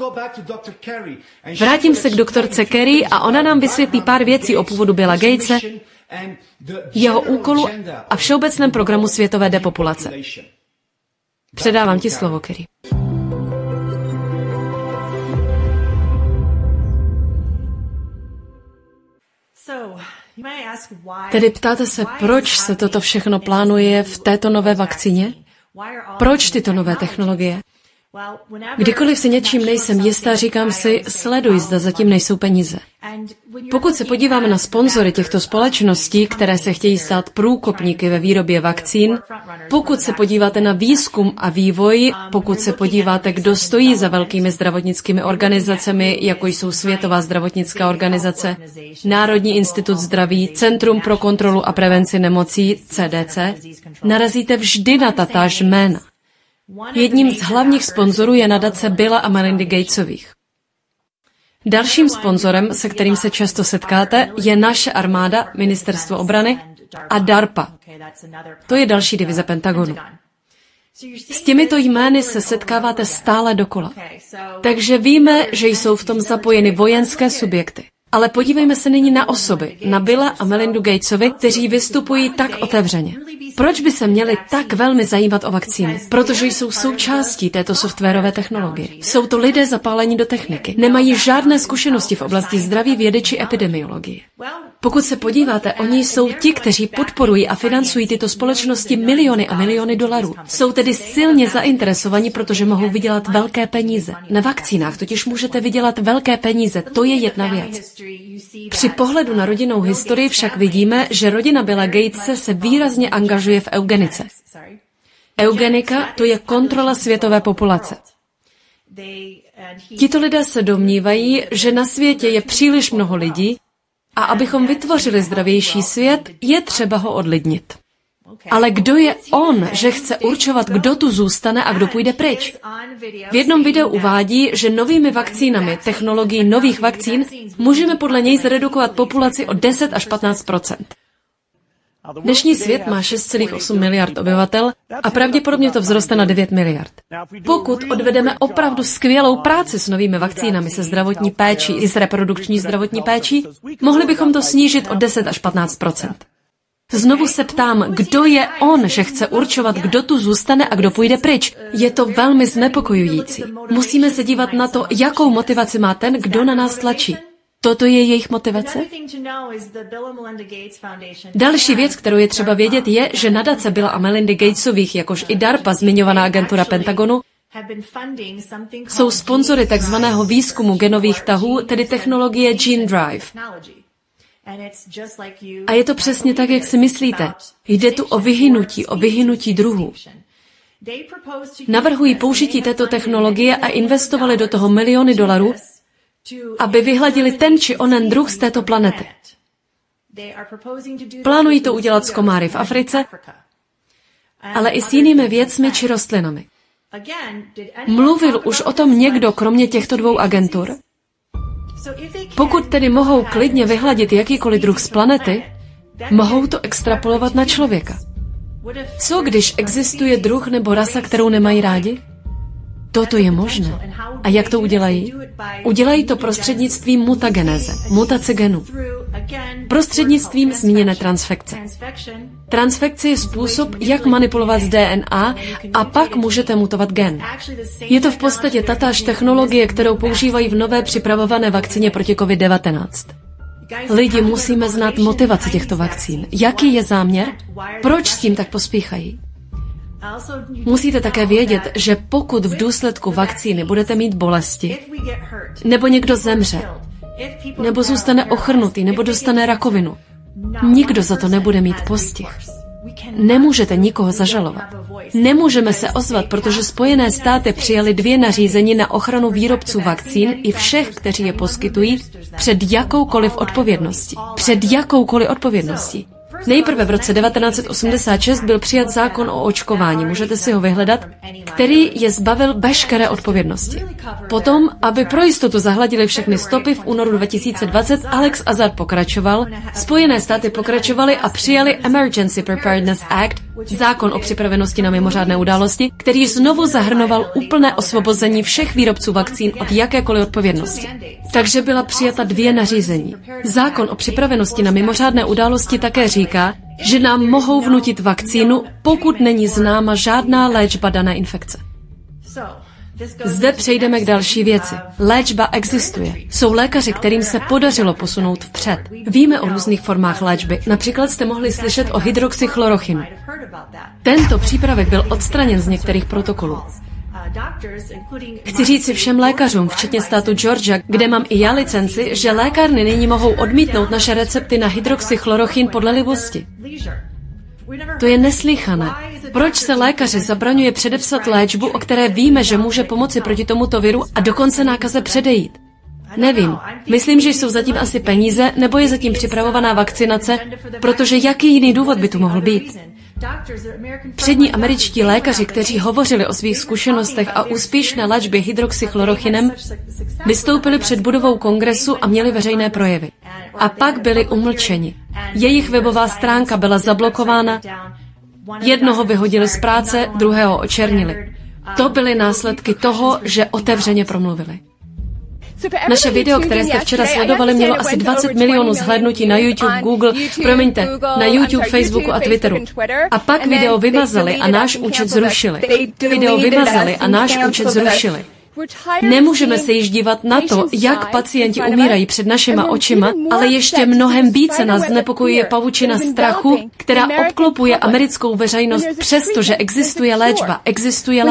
Vrátím se k doktorce Carey a ona nám vysvětlí pár věcí o původu Billa Gatese, jeho úkolu a všeobecném programu světové depopulace. Předávám ti slovo, Carey. Tedy ptáte se, proč se toto všechno plánuje v této nové vakcíně? Proč tyto nové technologie? Kdykoliv si něčím nejsem jistá, říkám si, sleduj, zda zatím nejsou peníze. Pokud se podíváme na sponzory těchto společností, které se chtějí stát průkopníky ve výrobě vakcín, pokud se podíváte na výzkum a vývoj, pokud se podíváte, kdo stojí za velkými zdravotnickými organizacemi, jako jsou Světová zdravotnická organizace, Národní institut zdraví, Centrum pro kontrolu a prevenci nemocí, CDC, narazíte vždy na tatáž jména. Jedním z hlavních sponzorů je nadace Billa a Melindy Gatesových. Dalším sponzorem, se kterým se často setkáte, je naše armáda, Ministerstvo obrany a DARPA. To je další divize Pentagonu. S těmito jmény se setkáváte stále dokola. Takže víme, že jsou v tom zapojeny vojenské subjekty. Ale podívejme se nyní na osoby, na Billa a Melindu Gatesovi, kteří vystupují tak otevřeně. Proč by se měli tak velmi zajímat o vakcíny? Protože jsou součástí této softwarové technologie. Jsou to lidé zapálení do techniky. Nemají žádné zkušenosti v oblasti zdraví, vědy či epidemiologie. Pokud se podíváte, oni jsou ti, kteří podporují a financují tyto společnosti miliony a miliony dolarů. Jsou tedy silně zainteresovaní, protože mohou vydělat velké peníze. Na vakcínách totiž můžete vydělat velké peníze, to je jedna věc. Při pohledu na rodinnou historii však vidíme, že rodina Billa Gatese se výrazně angažuje v eugenice. Eugenika to je kontrola světové populace. Tito lidé se domnívají, že na světě je příliš mnoho lidí a abychom vytvořili zdravější svět, je třeba ho odlidnit. Ale kdo je on, že chce určovat, kdo tu zůstane a kdo půjde pryč? V jednom videu uvádí, že novými vakcínami, technologií nových vakcín, můžeme podle něj zredukovat populaci o 10 až 15%. Dnešní svět má 6,8 miliard obyvatel a pravděpodobně to vzroste na 9 miliard. Pokud odvedeme opravdu skvělou práci s novými vakcínami, se zdravotní péčí i s reprodukční zdravotní péčí, mohli bychom to snížit o 10 až 15%. Znovu se ptám, kdo je on, že chce určovat, kdo tu zůstane a kdo půjde pryč. Je to velmi znepokojující. Musíme se dívat na to, jakou motivaci má ten, kdo na nás tlačí. Toto je jejich motivace? Další věc, kterou je třeba vědět, je, že nadace Billa a Melindy Gatesových, jakož i DARPA, zmiňovaná agentura Pentagonu, jsou sponzory takzvaného výzkumu genových tahů, tedy technologie Gene Drive. A je to přesně tak, jak si myslíte. Jde tu o vyhynutí druhů. Navrhují použití této technologie a investovali do toho miliony dolarů, aby vyhladili ten či onen druh z této planety. Plánují to udělat s komáry v Africe, ale i s jinými věcmi či rostlinami. Mluvil už o tom někdo, kromě těchto dvou agentur? Pokud tedy mohou klidně vyhladit jakýkoliv druh z planety, mohou to extrapolovat na člověka. Co, když existuje druh nebo rasa, kterou nemají rádi? Toto je možné. A jak to udělají? Udělají to prostřednictvím mutageneze, mutace genů. Prostřednictvím zmíněné transfekce. Transfekce je způsob, jak manipulovat s DNA a pak můžete mutovat gen. Je to v podstatě tatáž technologie, kterou používají v nové připravované vakcíně proti COVID-19. Lidi, musíme znát motivaci těchto vakcín. Jaký je záměr? Proč s tím tak pospíchají? Musíte také vědět, že pokud v důsledku vakcíny budete mít bolesti, nebo někdo zemře, nebo zůstane ochrnutý, nebo dostane rakovinu, nikdo za to nebude mít postih. Nemůžete nikoho zažalovat. Nemůžeme se ozvat, protože Spojené státy přijaly 2 nařízení na ochranu výrobců vakcín i všech, kteří je poskytují, před jakoukoliv odpovědností. Před jakoukoliv odpovědností. Nejprve v roce 1986 byl přijat zákon o očkování, můžete si ho vyhledat, který je zbavil veškeré odpovědnosti. Potom, aby pro jistotu zahladili všechny stopy, v únoru 2020 Alex Azar pokračoval, Spojené státy pokračovaly a přijali Emergency Preparedness Act, zákon o připravenosti na mimořádné události, který znovu zahrnoval úplné osvobození všech výrobců vakcín od jakékoliv odpovědnosti. Takže byla přijata 2 nařízení. Zákon o připravenosti na mimořádné události také říká, že nám mohou vnutit vakcínu, pokud není známa žádná léčba dané infekce. Zde přejdeme k další věci. Léčba existuje. Jsou lékaři, kterým se podařilo posunout vpřed. Víme o různých formách léčby. Například jste mohli slyšet o hydroxychlorochinu. Tento přípravek byl odstraněn z některých protokolů. Chci říci všem lékařům, včetně státu Georgia, kde mám i já licenci, že lékárny nyní mohou odmítnout naše recepty na hydroxychlorochin podle libosti. To je neslýchané. Proč se lékaři zabraňuje předepsat léčbu, o které víme, že může pomoci proti tomuto viru a dokonce nákaze předejít? Nevím. Myslím, že jsou zatím asi peníze, nebo je zatím připravovaná vakcinace, protože jaký jiný důvod by tu mohl být? Přední američtí lékaři, kteří hovořili o svých zkušenostech a úspěšné léčbě hydroxychlorochinem, vystoupili před budovou kongresu a měli veřejné projevy. A pak byli umlčeni. Jejich webová stránka byla zablokována, jednoho vyhodili z práce, druhého očernili. To byly následky toho, že otevřeně promluvili. Naše video, které jste včera sledovali, mělo asi 20 milionů zhlédnutí na YouTube, Google, na YouTube, Facebooku a Twitteru. A pak video vymazali a náš účet zrušili. Nemůžeme se již dívat na to, jak pacienti umírají před našima očima, ale ještě mnohem více nás znepokojuje pavučina strachu, která obklopuje americkou veřejnost, přestože existuje léčba, existuje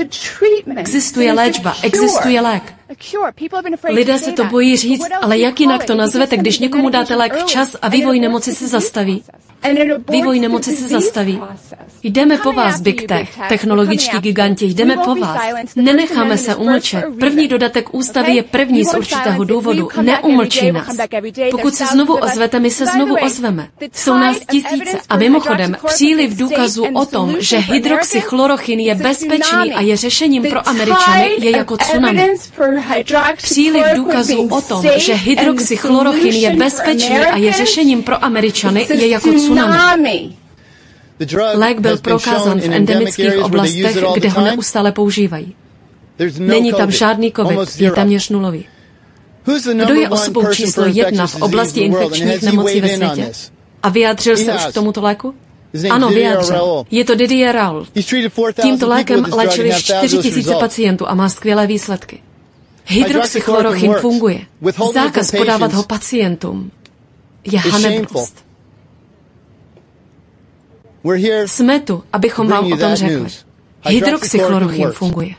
lék. Lidé se to bojí říct, ale jak jinak to nazvete, když někomu dáte lék včas a vývoj nemoci se zastaví? Jdeme po vás, Big Tech, technologičtí giganti, jdeme po vás. Nenecháme se umlčet. První dodatek ústavy je první z určitého důvodu. Neumlčí nás. Pokud se znovu ozvete, my se znovu ozveme. Jsou nás tisíce. A mimochodem, příliv důkazů o tom, že hydroxychlorochin je bezpečný a je řešením pro Američany, je jako tsunami. Příliv důkazů o tom, že hydroxychlorochin je bezpečný a je řešením pro Američany, je jako tsunami. Lék byl prokázán v endemických oblastech, kde ho neustále používají. Není tam žádný covid, je téměř nulový. Kdo je osobou číslo 1 v oblasti infekčních nemocí ve světě? A vyjádřil se už k tomuto léku? Ano, vyjádřil. Je to Didier Raoult. Tímto lékem léčili 4 000 pacientů a má skvělé výsledky. Hydroxychlorochin funguje. Zákaz podávat ho pacientům je hanebnost. Jsme tu, abychom vám o tom řekli. Hydroxychlorochin funguje.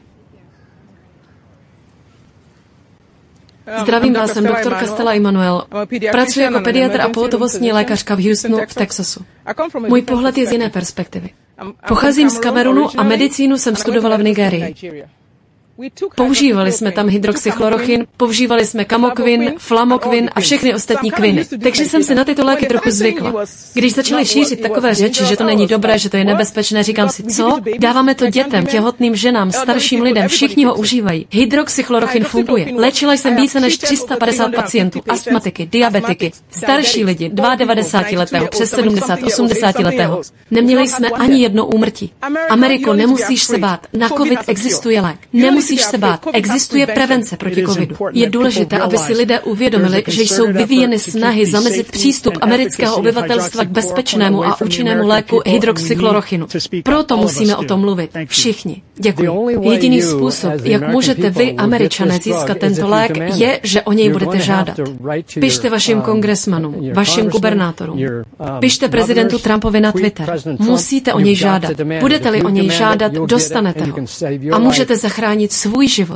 Zdravím vás, jsem doktorka Stella Emanuel. Pracuji jako pediatr a pohotovostní lékařka v Houstonu v Texasu. Můj pohled je z jiné perspektivy. Pocházím z Kamerunu a medicínu jsem studovala v Nigérii. Používali jsme tam hydroxychlorochin, používali jsme kamokvin, flamokvin a všechny ostatní kviny. Takže jsem si na tyto léky trochu zvykla. Když začaly šířit takové řeči, že to není dobré, že to je nebezpečné, říkám si, co? Dáváme to dětem, těhotným ženám, starším lidem, všichni ho užívají. Hydroxychlorochin funguje. Léčila jsem více než 350 pacientů, astmatiky, diabetiky, starší lidi, 92letého, přes 70, 80letého. Neměli jsme ani jedno úmrtí. Ameriko, nemusíš se bát, na covid existuje lék. Nemusíš se bát, existuje prevence proti covidu. Je důležité, aby si lidé uvědomili, že jsou vyvíjeny snahy zamezit přístup amerického obyvatelstva k bezpečnému a účinnému léku hydroxychlorochinu. Proto musíme o tom mluvit. Všichni. Děkuji. Jediný způsob, jak můžete vy, Američané, získat tento lék, je, že o něj budete žádat. Pište vašim kongresmanům, vašim gubernátorům. Pište prezidentu Trumpovi na Twitter. Musíte o něj žádat. Budete-li o něj žádat, dostanete ho. A můžete zachránit svůj život.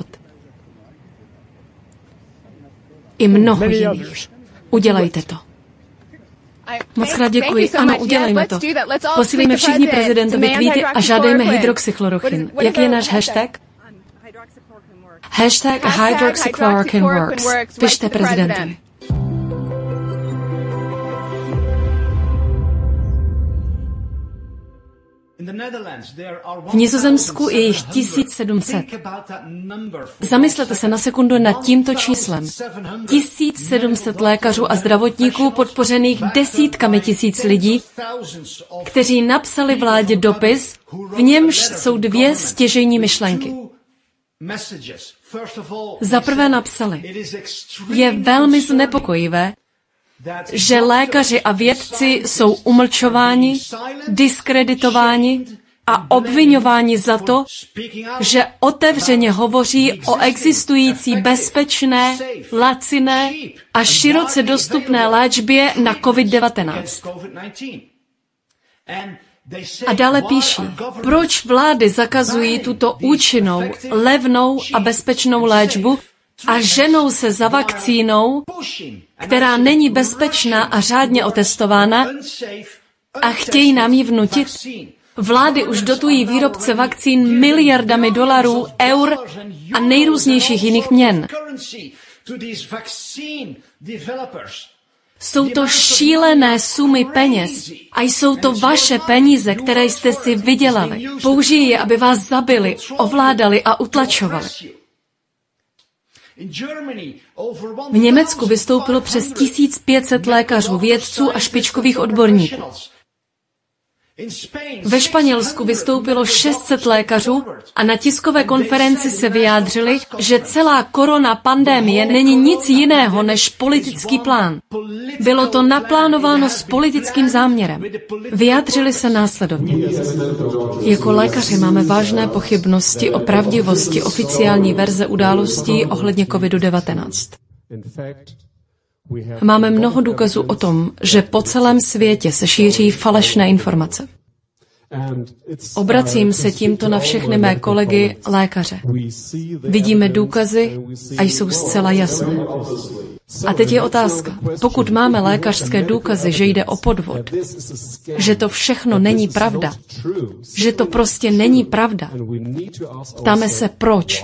I mnoho jiných. Udělejte to. Moc krát děkuji. Ano, udělejme to. Posílíme všichni prezidentovi tweety a žádejme hydroxychlorochin. Jaký je náš hashtag? Hashtag hydroxychloroquine works. Pište prezidentovi. V Nizozemsku je jich 1700. Zamyslete se na sekundu nad tímto číslem. 1700 lékařů a zdravotníků podpořených desítkami tisíc lidí, kteří napsali vládě dopis, v němž jsou dvě stěžejní myšlenky. Za prvé napsali, je velmi znepokojivé, že lékaři a vědci jsou umlčováni, diskreditováni a obviňováni za to, že otevřeně hovoří o existující bezpečné, laciné a široce dostupné léčbě na COVID-19. A dále píší, proč vlády zakazují tuto účinnou, levnou a bezpečnou léčbu a ženou se za vakcínou, která není bezpečná a řádně otestována, a chtějí nám ji vnutit. Vlády už dotují výrobce vakcín miliardami dolarů, eur a nejrůznějších jiných měn. Jsou to šílené sumy peněz a jsou to vaše peníze, které jste si vydělali. Použijí je, aby vás zabili, ovládali a utlačovali. V Německu vystoupilo přes 1500 lékařů, vědců a špičkových odborníků. Ve Španělsku vystoupilo 600 lékařů a na tiskové konferenci se vyjádřili, že celá korona pandémie není nic jiného než politický plán. Bylo to naplánováno s politickým záměrem. Vyjádřili se následovně. Jako lékaři máme vážné pochybnosti o pravdivosti oficiální verze událostí ohledně COVID-19. Máme mnoho důkazů o tom, že po celém světě se šíří falešné informace. Obracím se tímto na všechny mé kolegy lékaře. Vidíme důkazy a jsou zcela jasné. A teď je otázka, pokud máme lékařské důkazy, že jde o podvod, že to všechno není pravda, že to prostě není pravda, ptáme se proč.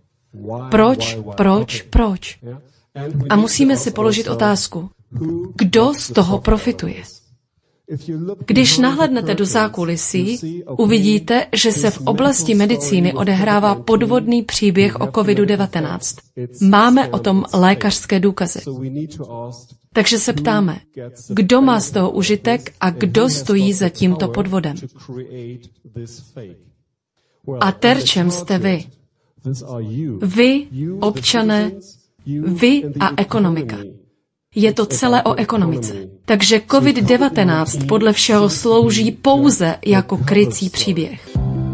Proč? A musíme si položit otázku, kdo z toho profituje. Když nahlédnete do zákulisí, uvidíte, že se v oblasti medicíny odehrává podvodný příběh o COVID-19. Máme o tom lékařské důkazy. Takže se ptáme, kdo má z toho užitek a kdo stojí za tímto podvodem. A terčem jste vy. Vy, občané, vy a ekonomika. Je to celé o ekonomice. Takže COVID-19 podle všeho slouží pouze jako krycí příběh.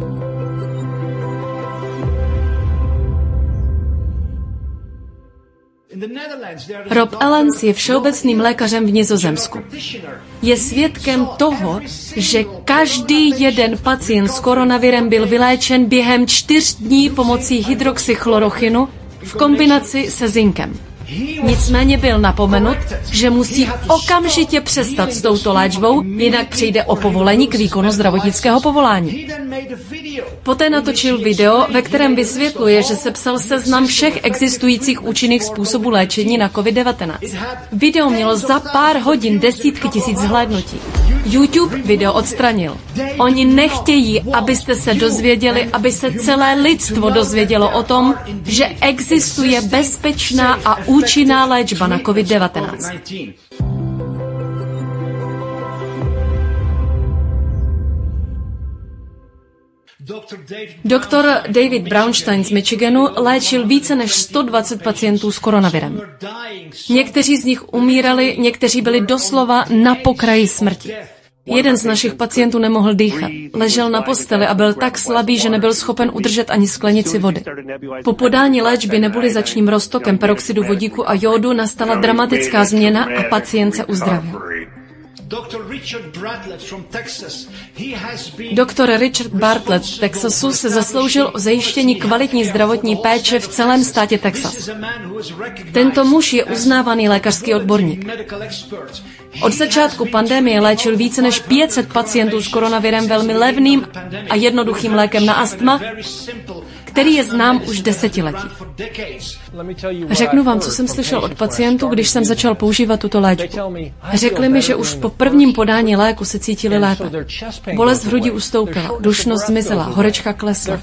Rob Ellens je všeobecným lékařem v Nizozemsku. Je svědkem toho, že každý jeden pacient s koronavirem byl vyléčen během 4 dní pomocí hydroxychlorochinu v kombinaci se zinkem. Nicméně byl napomenut, že musí okamžitě přestat s touto léčbou, jinak přijde o povolení k výkonu zdravotnického povolání. Poté natočil video, ve kterém vysvětluje, že sepsal seznam všech existujících účinných způsobů léčení na COVID-19. Video mělo za pár hodin desítky tisíc zhlédnutí. YouTube video odstranil. Oni nechtějí, abyste se dozvěděli, aby se celé lidstvo dozvědělo o tom, že existuje bezpečná a účinná léčba na COVID-19. Doktor David Brownstein z Michiganu léčil více než 120 pacientů s koronavirem. Někteří z nich umírali, někteří byli doslova na pokraji smrti. Jeden z našich pacientů nemohl dýchat. Ležel na posteli a byl tak slabý, že nebyl schopen udržet ani sklenici vody. Po podání léčby nebulizačním roztokem peroxidu vodíku a jódu nastala dramatická změna a pacient se uzdravil. Doktor Richard Bartlett z Texasu se zasloužil o zajištění kvalitní zdravotní péče v celém státě Texas. Tento muž je uznávaný lékařský odborník. Od začátku pandemie léčil více než 500 pacientů s koronavirem velmi levným a jednoduchým lékem na astma, který je znám už desetiletí. Řeknu vám, co jsem slyšel od pacientů, když jsem začal používat tuto léčbu. Řekli mi, že už po prvním podání léku se cítili lépe. Bolest v hrudi ustoupila, dušnost zmizela, horečka klesla.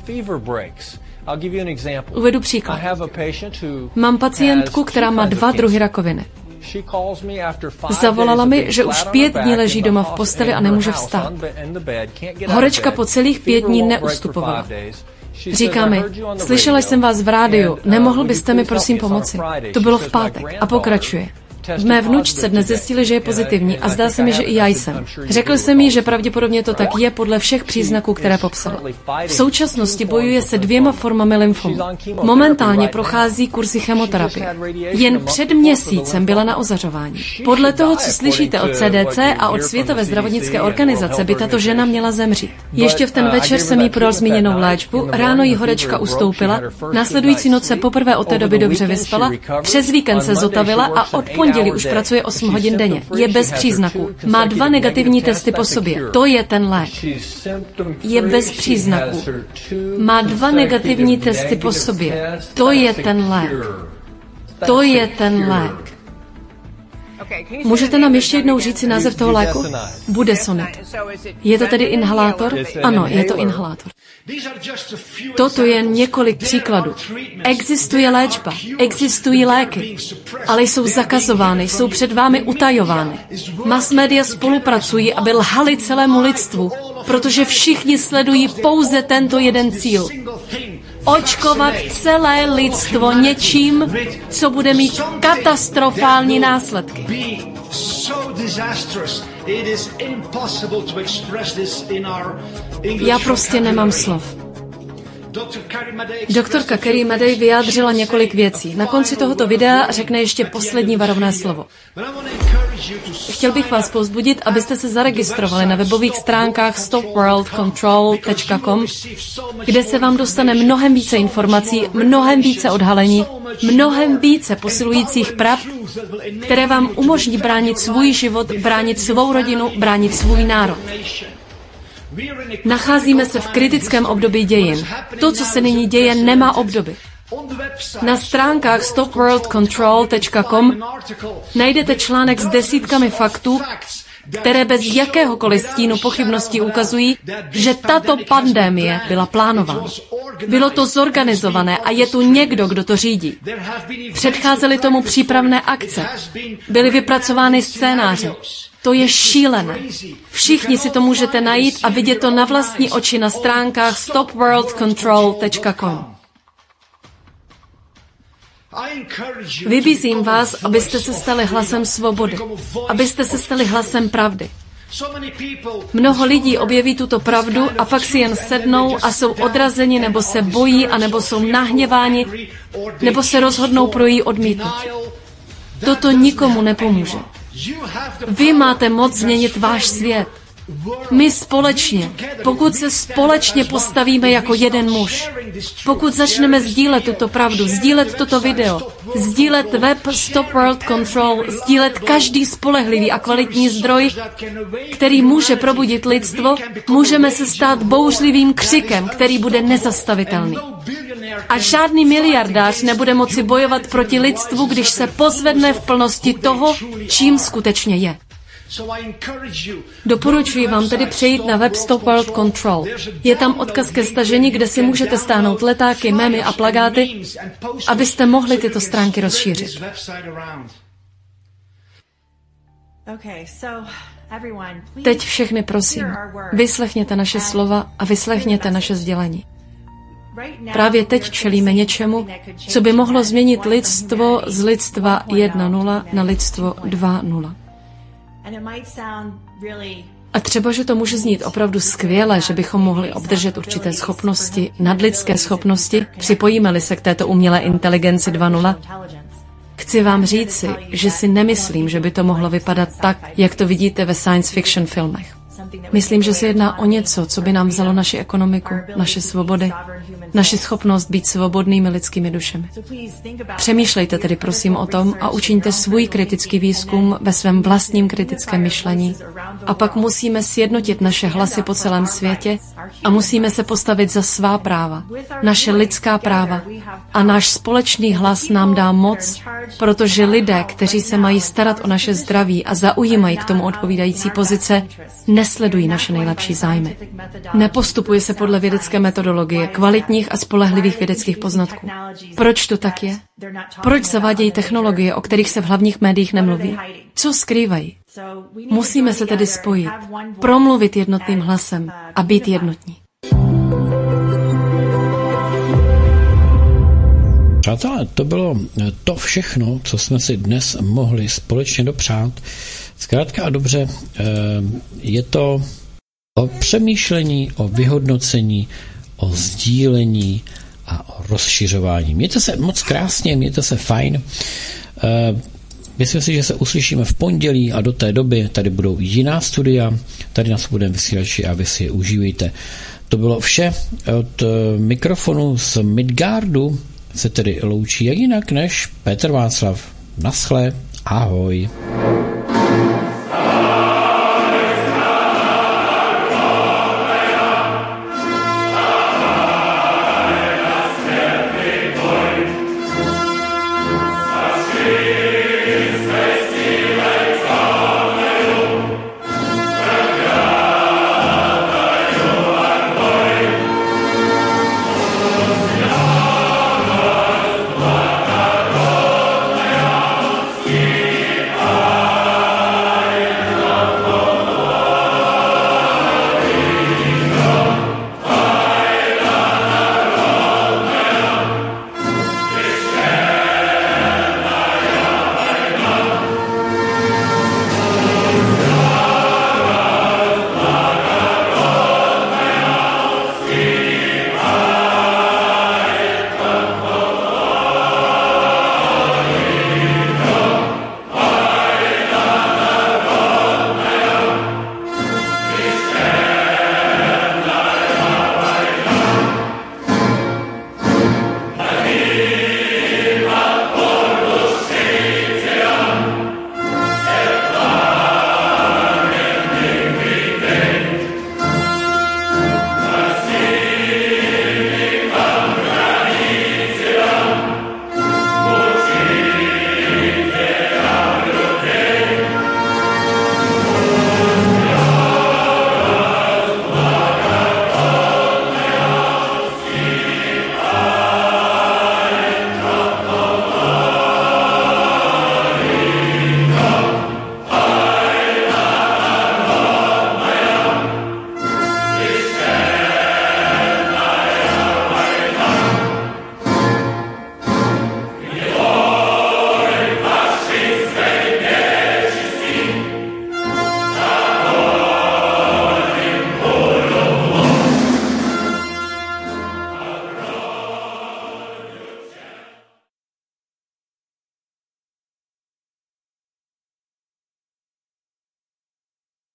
Uvedu příklad. Mám pacientku, která má 2 druhy rakoviny. Zavolala mi, že už 5 dní leží doma v posteli a nemůže vstát. Horečka po celých 5 dní neustupovala. Říká mi, slyšela jsem vás v rádiu, nemohl byste mi prosím pomoci? To bylo v pátek a pokračuje. V mé vnučce dnes zjistili, že je pozitivní a zdá se mi, že i já jsem. Řekl jsem jí, že pravděpodobně to tak je podle všech příznaků, které popsala. V současnosti bojuje se 2 formami lymfomu. Momentálně prochází kurzy chemoterapie. Jen před měsícem byla na ozařování. Podle toho, co slyšíte od CDC a od Světové zdravotnické organizace, by tato žena měla zemřít. Ještě v ten večer jsem jí podal zmíněnou léčbu, ráno jí horečka ustoupila, následující noc se poprvé od té doby dobře vyspala, přes víkend se zotavila a od pondělí už pracuje 8 hodin denně. Je bez příznaků. Má 2 negativní testy po sobě. To je ten lék. Je bez příznaků. Má 2 negativní testy po sobě. To je ten lék. To je ten lék. Můžete nám ještě jednou říci název toho léku? Budesonid. Je to tedy inhalátor? Ano, je to inhalátor. Toto je několik příkladů. Existuje léčba, existují léky, ale jsou zakazovány, jsou před vámi utajovány. Mass media spolupracují, aby lhali celému lidstvu, protože všichni sledují pouze tento jeden cíl. Očkovat celé lidstvo něčím, co bude mít katastrofální následky. Já prostě nemám slov. Doktorka Carrie Madej vyjádřila několik věcí. Na konci tohoto videa řekne ještě poslední varovné slovo. Chtěl bych vás povzbudit, abyste se zaregistrovali na webových stránkách stopworldcontrol.com, kde se vám dostane mnohem více informací, mnohem více odhalení, mnohem více posilujících pravd, které vám umožní bránit svůj život, bránit svou rodinu, bránit svůj národ. Nacházíme se v kritickém období dějin. To, co se nyní děje, nemá obdoby. Na stránkách stopworldcontrol.com najdete článek s desítkami faktů, které bez jakéhokoliv stínu pochybností ukazují, že tato pandemie byla plánována. Bylo to zorganizované a je tu někdo, kdo to řídí. Předcházely tomu přípravné akce. Byly vypracovány scénáře. To je šílené. Všichni si to můžete najít a vidět to na vlastní oči na stránkách stopworldcontrol.com. Vybízím vás, abyste se stali hlasem svobody, abyste se stali hlasem pravdy. Mnoho lidí objeví tuto pravdu a pak si jen sednou a jsou odrazeni, nebo se bojí, anebo jsou nahněváni, nebo se rozhodnou pro její odmítnutí. Toto nikomu nepomůže. Vy máte moc změnit váš svět. My společně, pokud se společně postavíme jako jeden muž, pokud začneme sdílet tuto pravdu, sdílet toto video, sdílet web Stop World Control, sdílet každý spolehlivý a kvalitní zdroj, který může probudit lidstvo, můžeme se stát bouřlivým křikem, který bude nezastavitelný. A žádný miliardář nebude moci bojovat proti lidstvu, když se pozvedne v plnosti toho, čím skutečně je. Doporučuji vám tedy přejít na web Stop World Control. Je tam odkaz ke stažení, kde si můžete stáhnout letáky, memy a plakáty, abyste mohli tyto stránky rozšířit. Teď všechny prosím, vyslechněte naše slova a vyslechněte naše sdělení. Právě teď čelíme něčemu, co by mohlo změnit lidstvo z lidstva 1.0 na lidstvo 2.0. A třeba, že to může znít opravdu skvěle, že bychom mohli obdržet určité schopnosti, nadlidské schopnosti, připojíme-li se k této umělé inteligenci 2.0. Chci vám říci, že si nemyslím, že by to mohlo vypadat tak, jak to vidíte ve science fiction filmech. Myslím, že se jedná o něco, co by nám vzalo naši ekonomiku, naše svobody, naši schopnost být svobodnými lidskými dušemi. Přemýšlejte tedy prosím o tom a učiňte svůj kritický výzkum ve svém vlastním kritickém myšlení. A pak musíme sjednotit naše hlasy po celém světě a musíme se postavit za svá práva, naše lidská práva. A náš společný hlas nám dá moc, protože lidé, kteří se mají starat o naše zdraví a zaujímají k tomu odpovídající pozice, nesledují naše nejlepší zájmy. Nepostupuje se podle vědecké metodologie, kvalitních a spolehlivých vědeckých poznatků. Proč to tak je? Proč zavádějí technologie, o kterých se v hlavních médiích nemluví? Co skrývají? Musíme se tedy spojit, promluvit jednotným hlasem a být jednotní. Přátelé, to bylo to všechno, co jsme si dnes mohli společně dopřát. Zkrátka a dobře, je to o přemýšlení, o vyhodnocení, o sdílení a o rozšiřování. Mějte se moc krásně, mějte se fajn. Myslím si, že se uslyšíme v pondělí a do té doby tady budou jiná studia, tady nás budeme vysílači a vy si je užívejte. To bylo vše od mikrofonu z Midgardu, se tedy loučí jak jinak než Petr Václav. Naschle, ahoj.